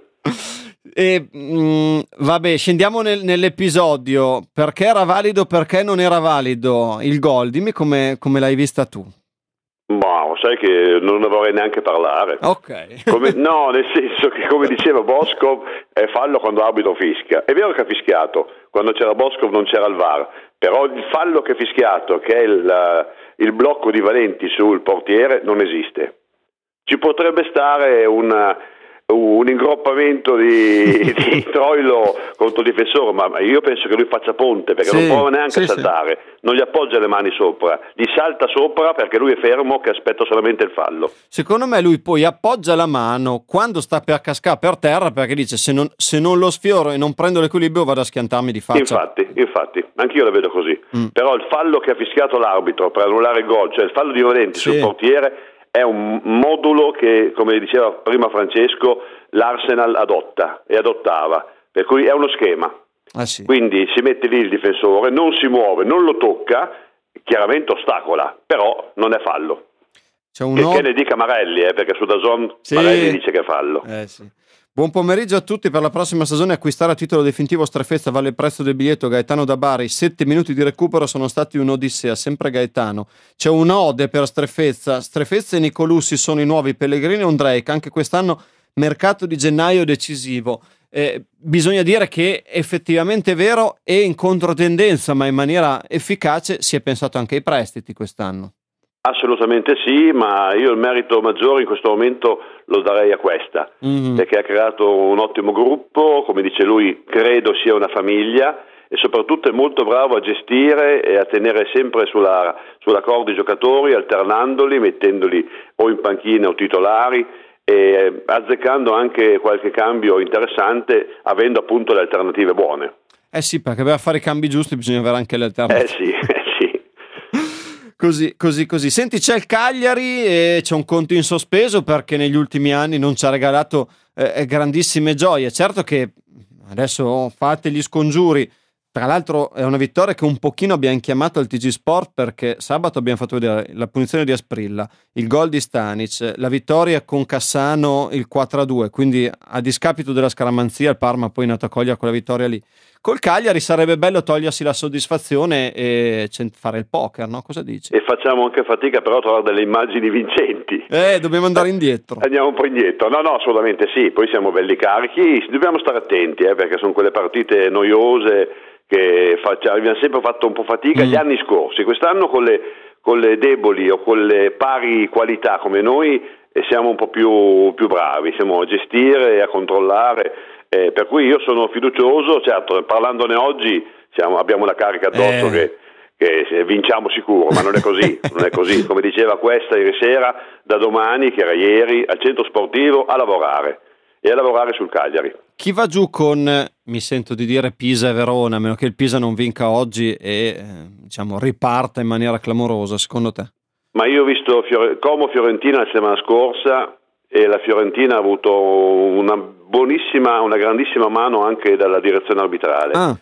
E mh, vabbè, scendiamo nel, nell'episodio. Perché era valido, perché non era valido il gol? Dimmi come, come l'hai vista tu.
Ma sai che non ne vorrei neanche parlare.
Ok.
Come, no, nel senso che, come diceva Boscov, è fallo quando l'arbitro fischia. È vero che ha fischiato, quando c'era Boscov non c'era il V A R, però il fallo che ha fischiato, che è il, il blocco di Valenti sul portiere, non esiste. Ci potrebbe stare un... un ingroppamento di, di Troilo contro il difensore, ma io penso che lui faccia ponte, perché sì, non prova neanche sì, a saltare, sì. non gli appoggia le mani sopra, gli salta sopra perché lui è fermo che aspetta solamente il fallo.
Secondo me lui poi appoggia la mano quando sta per cascare per terra, perché dice se non, se non lo sfioro e non prendo l'equilibrio vado a schiantarmi di faccia.
Infatti, infatti, anch'io la vedo così. Mm. Però il fallo che ha fischiato l'arbitro per annullare il gol, cioè il fallo di Valenti sì. sul portiere, è un modulo che, come diceva prima Francesco, l'Arsenal adotta e adottava, per cui è uno schema.
Ah, sì.
Quindi si mette lì il difensore, non si muove, non lo tocca, chiaramente ostacola, però non è fallo.
C'è un
che,
o...
che ne dica Marelli, eh, perché su DAZN sì. Marelli dice che è fallo.
Eh, sì. Buon pomeriggio a tutti. Per la prossima stagione acquistare a titolo definitivo Strefezza vale il prezzo del biglietto. Gaetano da Bari, sette minuti di recupero sono stati un'odissea, sempre Gaetano. C'è un'ode per Strefezza. Strefezza e Nicolussi sono i nuovi Pellegrini e Ondrejka, anche quest'anno mercato di gennaio decisivo. Eh, bisogna dire che effettivamente è vero e in controtendenza, ma in maniera efficace, si è pensato anche ai prestiti quest'anno.
Assolutamente sì, ma io il merito maggiore in questo momento lo darei a questa, mm-hmm. perché ha creato un ottimo gruppo, come dice lui, credo sia una famiglia, e soprattutto è molto bravo a gestire e a tenere sempre sulla, sulla corda i giocatori, alternandoli, mettendoli o in panchina o titolari, e azzeccando anche qualche cambio interessante, avendo appunto le alternative buone.
Eh sì, perché per fare i cambi giusti bisogna avere anche le alternative.
Eh sì, eh sì.
Così, così, così. Senti, c'è il Cagliari e c'è un conto in sospeso perché negli ultimi anni non ci ha regalato eh, grandissime gioie. Certo che adesso fate gli scongiuri, Tra l'altro è una vittoria che un pochino abbiamo chiamato al T G Sport, perché sabato abbiamo fatto vedere la punizione di Asprilla, il gol di Stanic, la vittoria con Cassano, il quattro a due, quindi a discapito della scaramanzia il Parma poi è nato a cogliere quella vittoria lì. Col Cagliari sarebbe bello togliersi la soddisfazione e fare il poker, no? Cosa dici?
E facciamo anche fatica però a trovare delle immagini vincenti.
Eh, dobbiamo andare indietro.
Andiamo un po' indietro. No, no, assolutamente sì. Poi siamo belli carichi. Dobbiamo stare attenti, eh, perché sono quelle partite noiose che faccia, abbiamo sempre fatto un po' fatica mm. gli anni scorsi. Quest'anno con le, con le deboli o con le pari qualità come noi eh, siamo un po' più, più bravi. Siamo a gestire e a controllare. Eh, per cui io sono fiducioso, certo, parlandone oggi siamo, abbiamo una carica addosso eh. che, che vinciamo sicuro, ma non è così, non è così. Come diceva questa ieri sera, da domani, che era ieri, al centro sportivo a lavorare e a lavorare sul Cagliari.
Chi va giù con, mi sento di dire, Pisa e Verona, a meno che il Pisa non vinca oggi e eh, diciamo riparta in maniera clamorosa, secondo te?
Ma io ho visto Fiore- Como Fiorentina la settimana scorsa e la Fiorentina ha avuto una buonissima, una grandissima mano anche dalla direzione arbitrale.
Ah.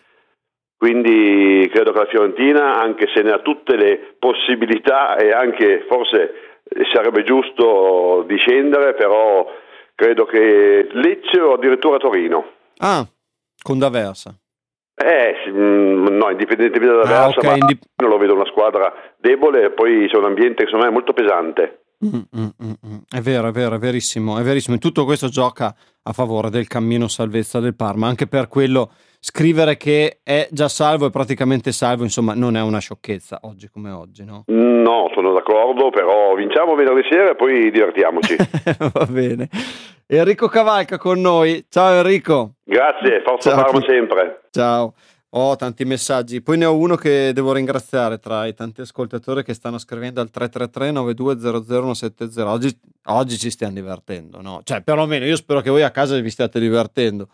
Quindi credo che la Fiorentina, anche se ne ha tutte le possibilità e anche forse sarebbe giusto discendere, però credo che Lecce o addirittura Torino.
Ah, con D'Aversa.
Eh, no, indipendentemente da D'Aversa, ah, okay. ma Indip- non lo vedo una squadra debole, poi c'è un ambiente che secondo me è molto pesante.
Mm, mm, mm, mm. È vero, è vero, è verissimo, è verissimo. Tutto questo gioca a favore del cammino salvezza del Parma, anche per quello scrivere che è già salvo e praticamente salvo, insomma, non è una sciocchezza oggi come oggi, no?
No, sono d'accordo, però vinciamo venerdì sera e poi divertiamoci.
Va bene. Enrico Cavalca con noi. Ciao Enrico.
Grazie, forza
Ciao.
Parma sempre.
Ciao. Ho tanti messaggi, poi ne ho uno che devo ringraziare tra i tanti ascoltatori che stanno scrivendo al tre tre tre nove due zero zero uno sette zero. Oggi, oggi ci stiamo divertendo, no? Cioè, perlomeno io spero che voi a casa vi stiate divertendo.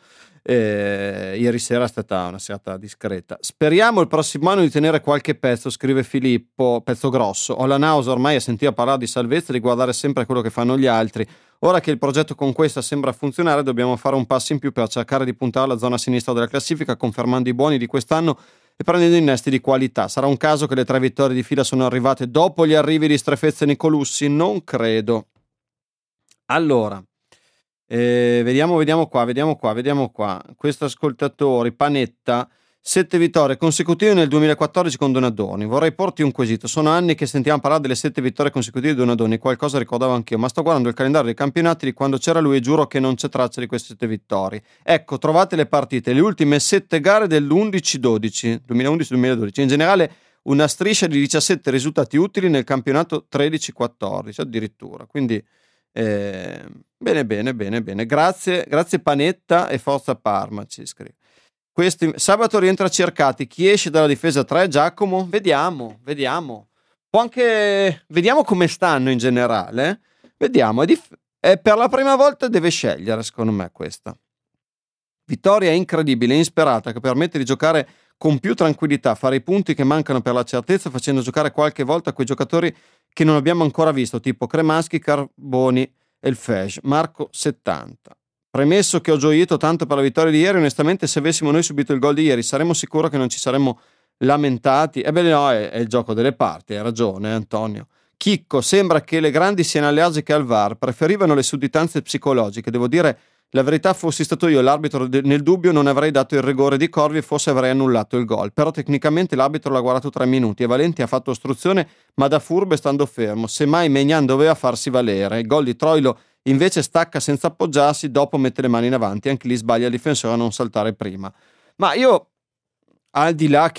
Eh, ieri sera è stata una serata discreta. Speriamo il prossimo anno di tenere qualche pezzo, scrive Filippo, pezzo grosso. Ho la nausea ormai a sentire parlare di salvezza e di guardare sempre quello che fanno gli altri. Ora che il progetto Conquesta sembra funzionare, dobbiamo fare un passo in più per cercare di puntare alla zona sinistra della classifica, confermando i buoni di quest'anno e prendendo innesti di qualità. Sarà un caso che le tre vittorie di fila sono arrivate dopo gli arrivi di Strefezza e Nicolussi? Non credo. Allora, eh, vediamo, vediamo qua, vediamo qua, vediamo qua. Questo ascoltatore, Panetta, sette vittorie consecutive nel duemilaquattordici con Donadoni. Vorrei porti un quesito. Sono anni che sentiamo parlare delle sette vittorie consecutive di Donadoni. Qualcosa ricordavo anch'io, ma sto guardando il calendario dei campionati di quando c'era lui e giuro che non c'è traccia di queste sette vittorie. Ecco, trovate le partite, le ultime sette gare dell'undici dodici, duemilaundici duemiladodici. In generale una striscia di diciassette risultati utili nel campionato tredici quattordici addirittura. Quindi eh, bene, bene, bene, bene. Grazie, grazie Panetta e forza Parma, ci scrive. Questi, sabato rientra Cercati. Chi esce dalla difesa tre? Giacomo? Vediamo, vediamo. Può anche vediamo come stanno in generale. Eh? Vediamo. È, dif- è per la prima volta deve scegliere, secondo me, questa. Vittoria incredibile, insperata, che permette di giocare con più tranquillità, fare i punti che mancano per la certezza, facendo giocare qualche volta quei giocatori che non abbiamo ancora visto, tipo Cremaschi, Carboni e il Fej. Marco settanta. Premesso che ho gioito tanto per la vittoria di ieri, onestamente se avessimo noi subito il gol di ieri saremmo sicuro che non ci saremmo lamentati. E beh no, è, è il gioco delle parti, hai ragione Antonio. Chicco, sembra che le grandi siano alle A S I che al V A R, preferivano le sudditanze psicologiche. Devo dire la verità, fossi stato io l'arbitro de- nel dubbio non avrei dato il rigore di Corvi e forse avrei annullato il gol, però tecnicamente l'arbitro l'ha guardato tre minuti e Valenti ha fatto ostruzione ma da furbo e stando fermo, semmai Maignan doveva farsi valere. Il gol di Troilo invece stacca senza appoggiarsi, dopo mette le mani in avanti, anche lì sbaglia il difensore a non saltare prima. Ma io, al di là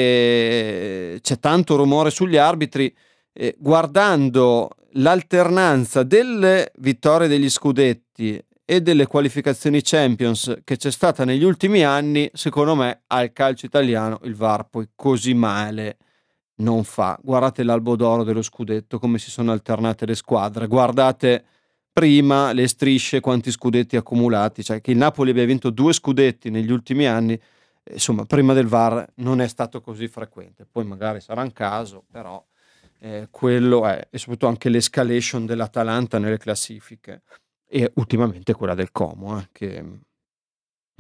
che c'è tanto rumore sugli arbitri, eh, guardando l'alternanza delle vittorie degli scudetti e delle qualificazioni Champions che c'è stata negli ultimi anni, secondo me al calcio italiano il V A R poi così male non fa. Guardate l'albo d'oro dello scudetto, come si sono alternate le squadre, guardate prima le strisce, quanti scudetti accumulati, cioè che il Napoli abbia vinto due scudetti negli ultimi anni, insomma prima del V A R non è stato così frequente, poi magari sarà un caso, però eh, quello è, e soprattutto anche l'escalation dell'Atalanta nelle classifiche e ultimamente quella del Como, eh, che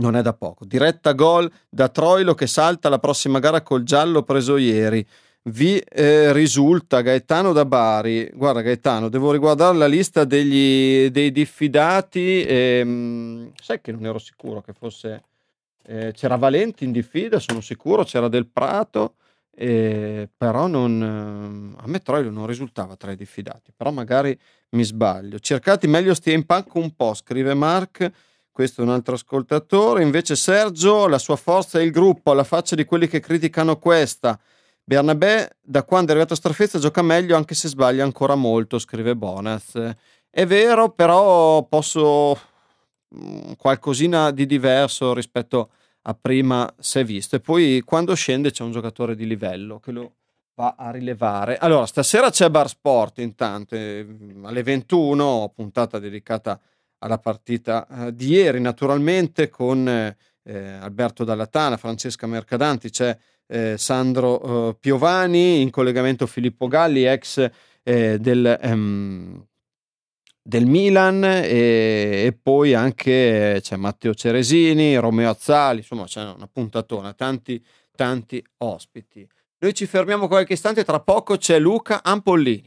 non è da poco. Diretta gol da Troilo che salta la prossima gara col giallo preso ieri. Vi eh, risulta Gaetano da Bari? Guarda Gaetano, devo riguardare la lista degli, dei diffidati, e, mh, sai che non ero sicuro che fosse eh, c'era Valenti in diffida, sono sicuro, c'era Del Prato, eh, però non, a me Troilo non risultava tra i diffidati, però magari mi sbaglio. Cercati meglio stia in panco un po', scrive Mark. Questo è un altro ascoltatore. Invece Sergio, la sua forza è il gruppo, alla faccia di quelli che criticano questa. Bernabé da quando è arrivato a Strafezza gioca meglio anche se sbaglia ancora molto, scrive Bonaz. È vero, però posso qualcosina di diverso rispetto a prima si è visto, e poi quando scende c'è un giocatore di livello che lo va a rilevare. Allora stasera c'è Bar Sport intanto eh, alle ventuno, puntata dedicata alla partita eh, di ieri naturalmente con eh, Alberto Dallatana, Francesca Mercadanti, c'è Eh, Sandro eh, Piovani, in collegamento Filippo Galli, ex eh, del, ehm, del Milan, e, e poi anche eh, c'è Matteo Ceresini, Romeo Azzali, insomma c'è una puntatona, tanti tanti ospiti. Noi ci fermiamo qualche istante, tra poco c'è Luca Ampollini.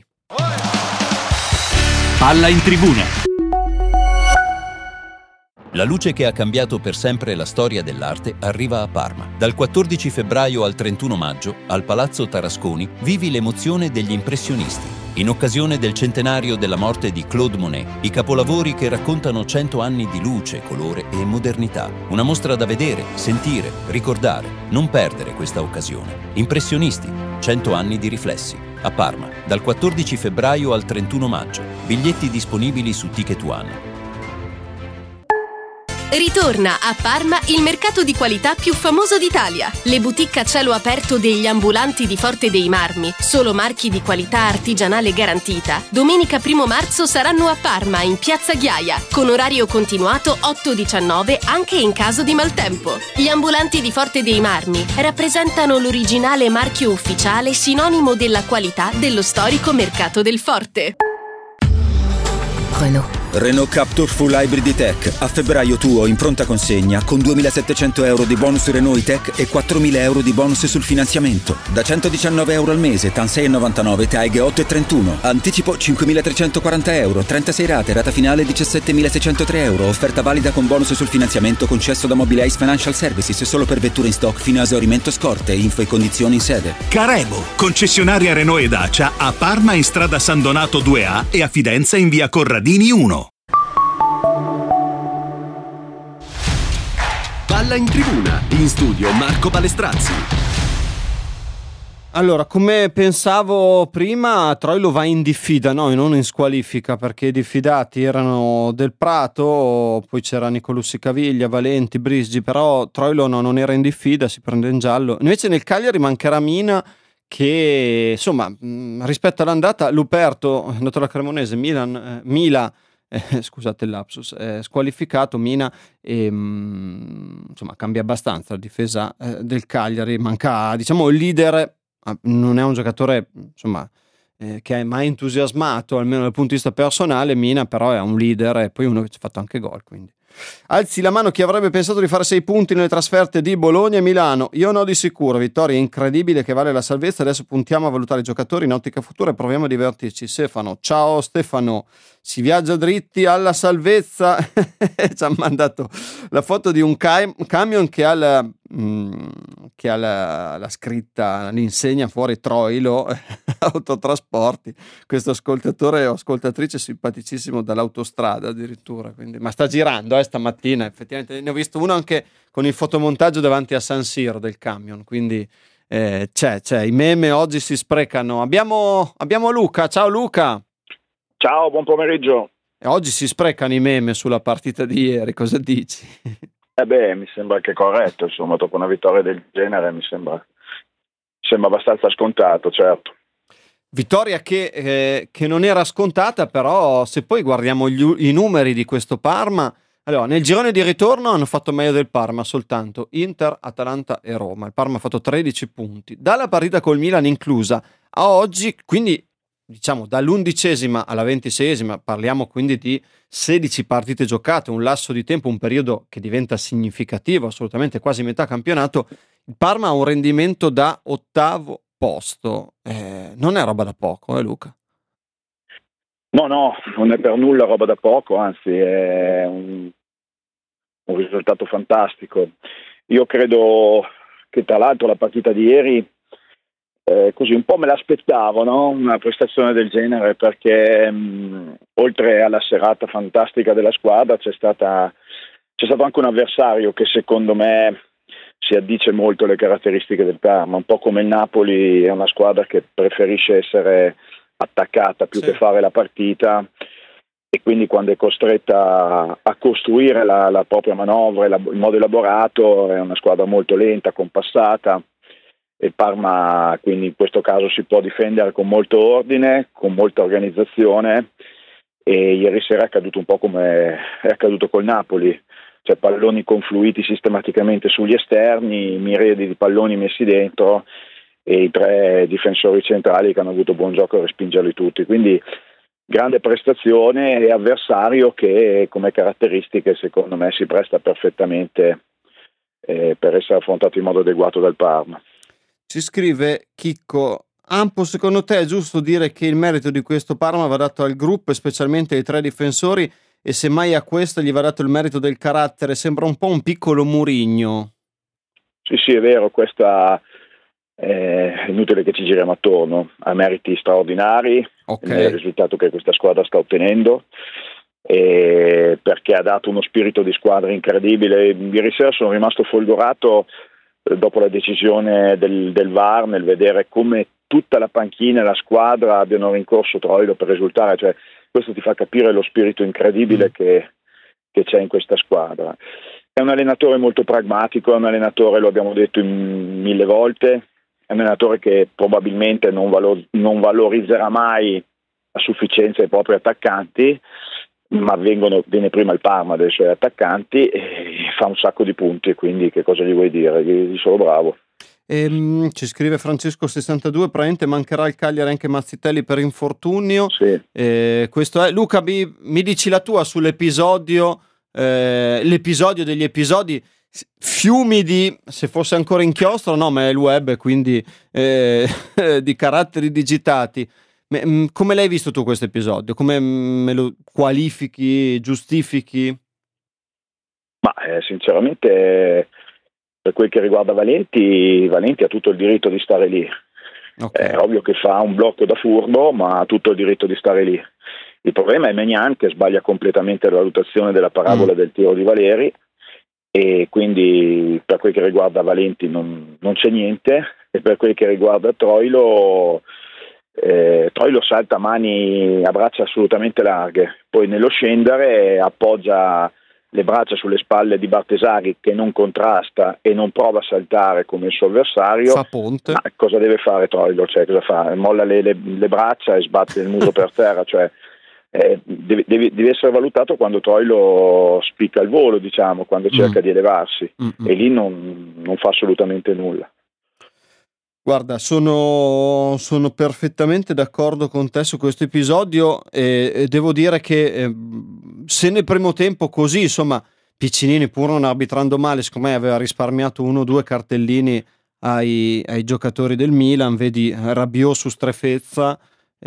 Palla in tribuna.
La luce che ha cambiato per sempre la storia dell'arte arriva a Parma. Dal quattordici febbraio al trentuno maggio, al Palazzo Tarasconi, vivi l'emozione degli impressionisti. In occasione del centenario della morte di Claude Monet, i capolavori che raccontano cento anni di luce, colore e modernità. Una mostra da vedere, sentire, ricordare. Non perdere questa occasione. Impressionisti, cento anni di riflessi. A Parma, dal quattordici febbraio al trentuno maggio. Biglietti disponibili su Ticket One.
Ritorna a Parma il mercato di qualità più famoso d'Italia. Le boutique a cielo aperto degli ambulanti di Forte dei Marmi, solo marchi di qualità artigianale garantita. Domenica primo marzo saranno a Parma, in Piazza Ghiaia, con orario continuato otto diciannove anche in caso di maltempo. Gli ambulanti di Forte dei Marmi rappresentano l'originale marchio ufficiale sinonimo della qualità dello storico mercato del Forte.
Renault. Renault Captur Full Hybrid E-Tech. A febbraio tuo in pronta consegna con duemilasettecento euro di bonus Renault E-Tech e quattromila euro di bonus sul finanziamento. Da centodiciannove euro al mese, TAN sei virgola novantanove, TAEG otto virgola trentuno. Anticipo cinquemilatrecentoquaranta euro, trentasei rate, rata finale diciassettemilaseicentotre euro. Offerta valida con bonus sul finanziamento concesso da Mobilize Financial Services solo per vetture in stock fino a esaurimento scorte. Info e condizioni in sede.
Carebo, concessionaria Renault e Dacia a Parma in strada San Donato due A e a Fidenza in via Corradini uno.
Palla in tribuna, in studio Marco Palestrazzi.
Allora, come pensavo prima, Troilo va in diffida, no, e non in squalifica, perché i diffidati erano Del Prato, poi c'era Nicolussi Caviglia, Valenti, Brisgi, però Troilo no, non era in diffida, si prende in giallo. Invece nel Cagliari mancherà Mina, che insomma rispetto all'andata Luperto è andato alla Cremonese, Milan, eh, Mila eh, scusate il lapsus, eh, squalificato Mina, e mh, insomma cambia abbastanza la difesa eh, del Cagliari. Manca, diciamo, il leader, non è un giocatore insomma eh, che è mai entusiasmato almeno dal punto di vista personale. Mina però è un leader e poi uno che ci ha fatto anche gol, quindi alzi la mano chi avrebbe pensato di fare sei punti nelle trasferte di Bologna e Milano. Io no, di sicuro. Vittoria incredibile che vale la salvezza. Adesso puntiamo a valutare i giocatori in ottica futura e proviamo a divertirci. Stefano, ciao Stefano, si viaggia dritti alla salvezza. Ci ha mandato la foto di un cam- camion che ha la, mh, che ha la, la scritta, l'insegna fuori Troilo Autotrasporti. Questo ascoltatore o ascoltatrice simpaticissimo dall'autostrada addirittura, quindi, ma sta girando eh, stamattina. Effettivamente ne ho visto uno anche con il fotomontaggio davanti a San Siro del camion, quindi eh, c'è, c'è, i meme oggi si sprecano. Abbiamo, abbiamo Luca, ciao Luca.
Ciao, buon pomeriggio.
E oggi si sprecano i meme sulla partita di ieri, cosa dici?
Eh beh, mi sembra che è corretto, insomma, dopo una vittoria del genere mi sembra, sembra abbastanza scontato, certo.
Vittoria che, eh, che non era scontata, però se poi guardiamo gli, i numeri di questo Parma, allora nel girone di ritorno hanno fatto meglio del Parma soltanto Inter, Atalanta e Roma. Il Parma ha fatto tredici punti. Dalla partita col Milan inclusa a oggi, quindi diciamo dall'undicesima alla ventiseiesima, parliamo quindi di sedici partite giocate, un lasso di tempo, un periodo che diventa significativo, assolutamente quasi metà campionato. Il Parma ha un rendimento da ottavo posto, eh, non è roba da poco, eh Luca?
No, no, non è per nulla roba da poco, anzi è un, un risultato fantastico. Io credo che tra l'altro la partita di ieri eh, così un po' me l'aspettavo, no? Una prestazione del genere, perché mh, oltre alla serata fantastica della squadra c'è stata c'è stato anche un avversario che secondo me si addice molto alle caratteristiche del Parma, un po' come il Napoli, è una squadra che preferisce essere attaccata più sì. che fare la partita, e quindi quando è costretta a costruire la, la propria manovra in modo elaborato è una squadra molto lenta, compassata, e il Parma quindi in questo caso si può difendere con molto ordine, con molta organizzazione, e ieri sera è accaduto un po' come è accaduto col Napoli, cioè palloni confluiti sistematicamente sugli esterni, miriadi di palloni messi dentro e i tre difensori centrali che hanno avuto buon gioco a respingerli tutti, quindi grande prestazione e avversario che come caratteristiche secondo me si presta perfettamente eh, per essere affrontato in modo adeguato dal Parma.
Ci scrive Chicco: Ampo, secondo te è giusto dire che il merito di questo Parma va dato al gruppo e specialmente ai tre difensori, e semmai a questo gli va dato il merito del carattere? Sembra un po' un piccolo Mourinho.
Sì, sì, è vero, questa è inutile che ci giriamo attorno, ha meriti straordinari, okay. È il risultato che questa squadra sta ottenendo, e perché ha dato uno spirito di squadra incredibile. Ieri sera sono rimasto folgorato dopo la decisione del, del V A R nel vedere come tutta la panchina e la squadra abbiano rincorso Troilo per risultare, cioè questo ti fa capire lo spirito incredibile mm. che, che c'è in questa squadra. È un allenatore molto pragmatico, è un allenatore, lo abbiamo detto in mille volte, è un allenatore che probabilmente non, valor- non valorizzerà mai a sufficienza i propri attaccanti, ma vengono, viene prima il Parma dei suoi attaccanti e fa un sacco di punti, quindi che cosa gli vuoi dire? Gli sono bravo.
Ehm, ci scrive Francesco sessantadue: probabilmente mancherà il Cagliari anche Mazzitelli per infortunio.
Sì.
Eh, questo è. Luca, mi, mi dici la tua sull'episodio, eh, l'episodio degli episodi, fiumi di, se fosse ancora inchiostro, no, ma è il web, quindi eh, di caratteri digitati. Come l'hai visto tu questo episodio? Come me lo qualifichi, giustifichi?
Ma eh, sinceramente, per quel che riguarda Valenti, Valenti ha tutto il diritto di stare lì. Okay. È ovvio che fa un blocco da furbo, ma ha tutto il diritto di stare lì. Il problema è Maignan, che sbaglia completamente la valutazione della parabola mm. del tiro di Valeri, e quindi per quel che riguarda Valenti non, non c'è niente, e per quel che riguarda Troilo, eh, Troilo salta a mani, a braccia assolutamente larghe, poi nello scendere appoggia le braccia sulle spalle di Bartesari, che non contrasta e non prova a saltare come il suo avversario.
Fa ponte.
Ma cosa deve fare Troilo? Cioè, cosa fa? Molla le, le, le braccia e sbatte il muso per terra, cioè eh, deve, deve, deve essere valutato quando Troilo spicca il volo, diciamo, quando cerca mm. di elevarsi, Mm-mm. e lì non, non fa assolutamente nulla.
Guarda, sono, sono perfettamente d'accordo con te su questo episodio, e, e devo dire che eh, se nel primo tempo così, insomma, Piccinini, pur non arbitrando male, secondo me aveva risparmiato uno o due cartellini ai, ai giocatori del Milan, vedi Rabiot su strefezza.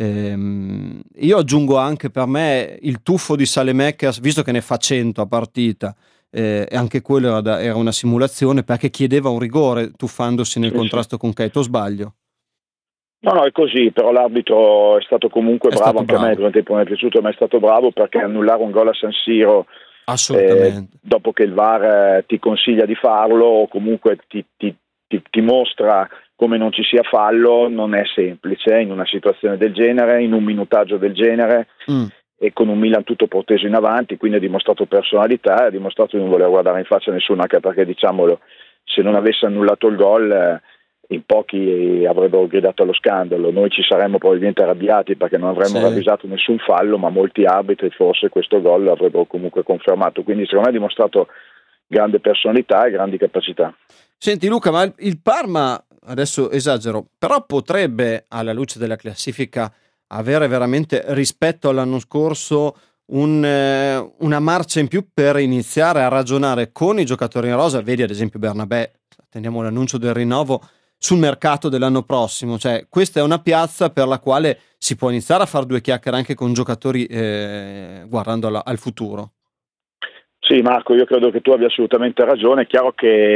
Ehm, io aggiungo anche per me il tuffo di Saelemaekers, visto che ne fa cento a partita. Eh, e anche quello era, da, era una simulazione, perché chiedeva un rigore tuffandosi nel sì, contrasto sì. con Keito. Sbaglio?
No, no, è così, però l'arbitro è stato comunque
è
bravo,
stato
anche
bravo.
a me durante il tempo mi è piaciuto, ma è stato bravo, perché annullare un gol a San Siro
assolutamente
eh, dopo che il V A R ti consiglia di farlo, o comunque ti, ti, ti, ti mostra come non ci sia fallo, non è semplice in una situazione del genere, in un minutaggio del genere. Mm. E con un Milan tutto proteso in avanti, quindi ha dimostrato personalità, ha dimostrato di non voler guardare in faccia a nessuno, anche perché, diciamolo, se non avesse annullato il gol eh, in pochi avrebbero gridato allo scandalo. Noi ci saremmo probabilmente arrabbiati perché non avremmo sì. ravvisato nessun fallo, ma molti arbitri forse questo gol l'avrebbero comunque confermato, quindi secondo me ha dimostrato grande personalità e grandi capacità.
Senti Luca, ma il Parma, adesso esagero, però potrebbe, alla luce della classifica avere veramente rispetto all'anno scorso un, eh, una marcia in più per iniziare a ragionare con i giocatori in rosa. Vedi ad esempio Bernabé, attendiamo l'annuncio del rinnovo sul mercato dell'anno prossimo, cioè questa è una piazza per la quale si può iniziare a fare due chiacchiere anche con giocatori eh, guardando alla, al futuro.
Sì, Marco, io credo che tu abbia assolutamente ragione. È chiaro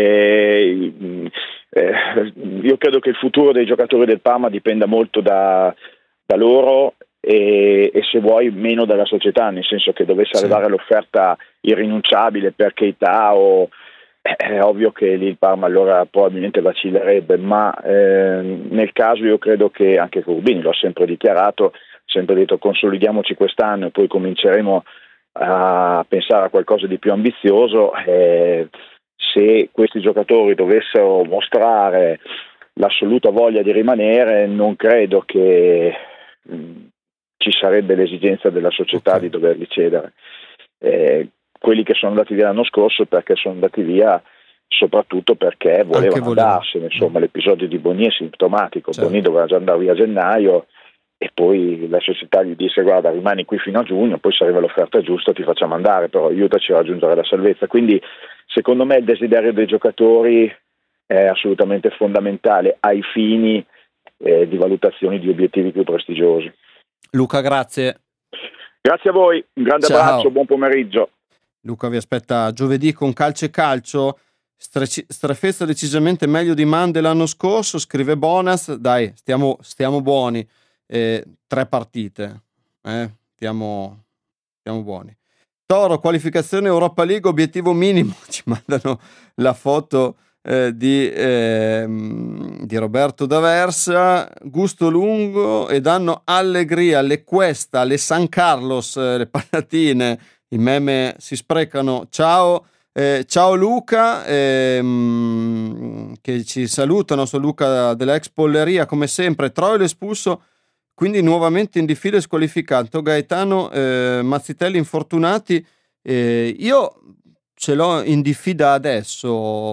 che eh, io credo che il futuro dei giocatori del Parma dipenda molto da, da loro e, e se vuoi meno dalla società, nel senso che dovesse sì. arrivare l'offerta irrinunciabile per Keita o è ovvio che lì il Parma allora probabilmente vacillerebbe, ma eh, nel caso io credo che anche Corbini lo ha sempre dichiarato, sempre detto consolidiamoci quest'anno e poi cominceremo a pensare a qualcosa di più ambizioso. Eh, se questi giocatori dovessero mostrare l'assoluta voglia di rimanere, non credo che mh, ci sarebbe l'esigenza della società okay. di doverli cedere. Eh, quelli che sono andati via l'anno scorso perché sono andati via soprattutto perché volevano andarsene, insomma l'episodio di Boni è sintomatico, certo. Boni doveva già andare via a gennaio e poi la società gli disse guarda rimani qui fino a giugno, poi se arriva l'offerta giusta ti facciamo andare, però aiutaci a raggiungere la salvezza. Quindi secondo me il desiderio dei giocatori è assolutamente fondamentale ai fini eh, di valutazioni di obiettivi più prestigiosi.
Luca, grazie.
Grazie a voi, un grande
Ciao.
abbraccio, buon pomeriggio.
Luca vi aspetta giovedì con Calcio e Calcio. Stre- strafezza decisamente meglio di Mande l'anno scorso, scrive Bonas. Dai, stiamo, stiamo buoni. Eh, tre partite, eh? stiamo, stiamo buoni. Toro, qualificazione Europa League, obiettivo minimo. Ci mandano la foto eh, di, eh, di Roberto D'Aversa. Gusto lungo e danno allegria alle Cuesta, alle San Carlos, eh, le patatine. I meme si sprecano. Ciao, eh, ciao Luca, ehm, che ci salutano. Sono Luca della ex Polleria, come sempre. Troilo espulso, quindi nuovamente in diffida e squalificato. Gaetano, eh, Mazzitelli infortunati. Eh, io ce l'ho in diffida adesso,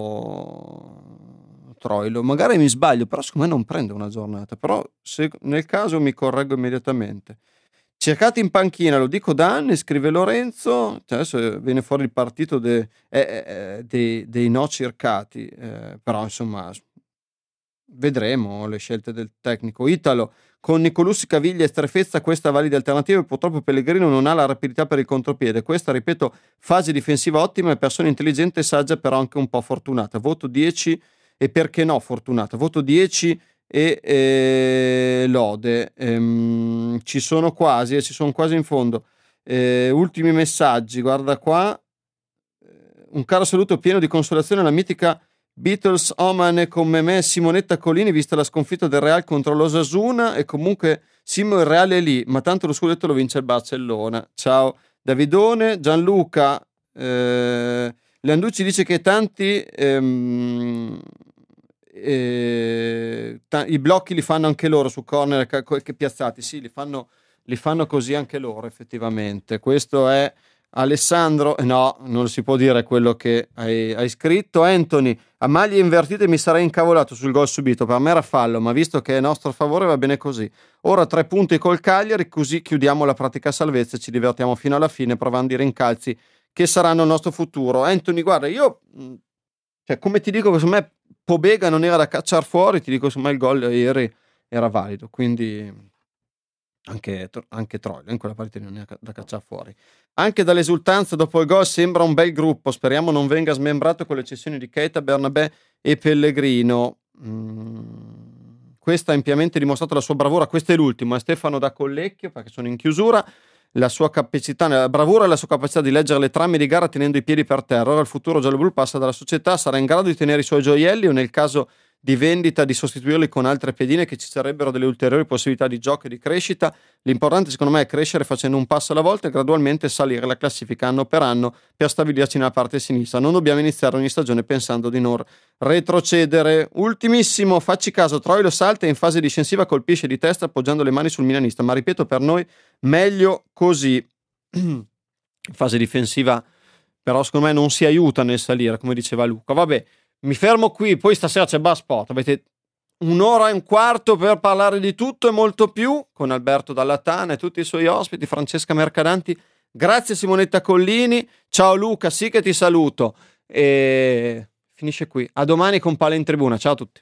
Troilo. Magari mi sbaglio, però secondo me non prende una giornata. Però se nel caso mi correggo immediatamente. Cercati in panchina, lo dico da anni, scrive Lorenzo. Adesso viene fuori il partito de, eh, eh, dei, dei no cercati, eh, però insomma vedremo le scelte del tecnico. Italo, con Nicolussi, Caviglia e Strefezza questa valida alternativa, purtroppo Pellegrino non ha la rapidità per il contropiede. Questa, ripeto, fase difensiva ottima e persona intelligente e saggia, però anche un po' fortunata. Voto dieci e perché no fortunata? Voto dieci e eh, lode. Ehm, ci sono quasi, eh, ci sono quasi in fondo. Eh, ultimi messaggi, guarda qua. Un caro saluto pieno di consolazione alla mitica Beatles Omane come me Simonetta Colini, vista la sconfitta del Real contro l'Osasuna, e comunque Simo il Reale è lì, ma tanto lo scudetto lo vince il Barcellona. Ciao Davidone. Gianluca, eh, Landucci dice che tanti ehm, eh, t- i blocchi li fanno anche loro su corner che, che piazzati, sì, li fanno, li fanno così anche loro effettivamente. Questo è Alessandro, no, non si può dire quello che hai, hai scritto. Anthony, a maglie invertite mi sarei incavolato sul gol subito, per me era fallo, ma visto che è a nostro favore va bene così. Ora tre punti col Cagliari, così chiudiamo la pratica salvezza e ci divertiamo fino alla fine provando i rincalzi che saranno il nostro futuro. Anthony, guarda, io cioè, come ti dico che secondo me Pobega non era da cacciare fuori, ti dico secondo me il gol ieri era valido, quindi anche, anche Troilo in quella partita non è da cacciare fuori. Anche dall'esultanza dopo il gol sembra un bel gruppo, speriamo non venga smembrato con le cessioni di Keita, Bernabé e Pellegrino. Mm, questa ha ampiamente dimostrato la sua bravura. Questo è l'ultimo, è Stefano da Collecchio, perché sono in chiusura. La sua capacità, la bravura e la sua capacità di leggere le trame di gara tenendo i piedi per terra. Ora il futuro gialloblu passa dalla società, sarà in grado di tenere i suoi gioielli o nel caso di vendita di sostituirli con altre pedine, che ci sarebbero delle ulteriori possibilità di gioco e di crescita. L'importante secondo me è crescere facendo un passo alla volta e gradualmente salire la classifica anno per anno per stabilirci nella parte sinistra. Non dobbiamo iniziare ogni stagione pensando di non retrocedere. Ultimissimo, facci caso, Troilo salta e in fase difensiva colpisce di testa appoggiando le mani sul milanista, ma ripeto, per noi meglio così. In fase difensiva però secondo me non si aiuta nel salire, come diceva Luca. Vabbè, mi fermo qui, poi stasera c'è Bar Sport, avete un'ora e un quarto per parlare di tutto e molto più con Alberto Dalla Tana e tutti i suoi ospiti, Francesca Mercadanti. Grazie Simonetta Collini, ciao Luca, sì che ti saluto, e finisce qui. A domani con Palla in Tribuna, ciao a tutti.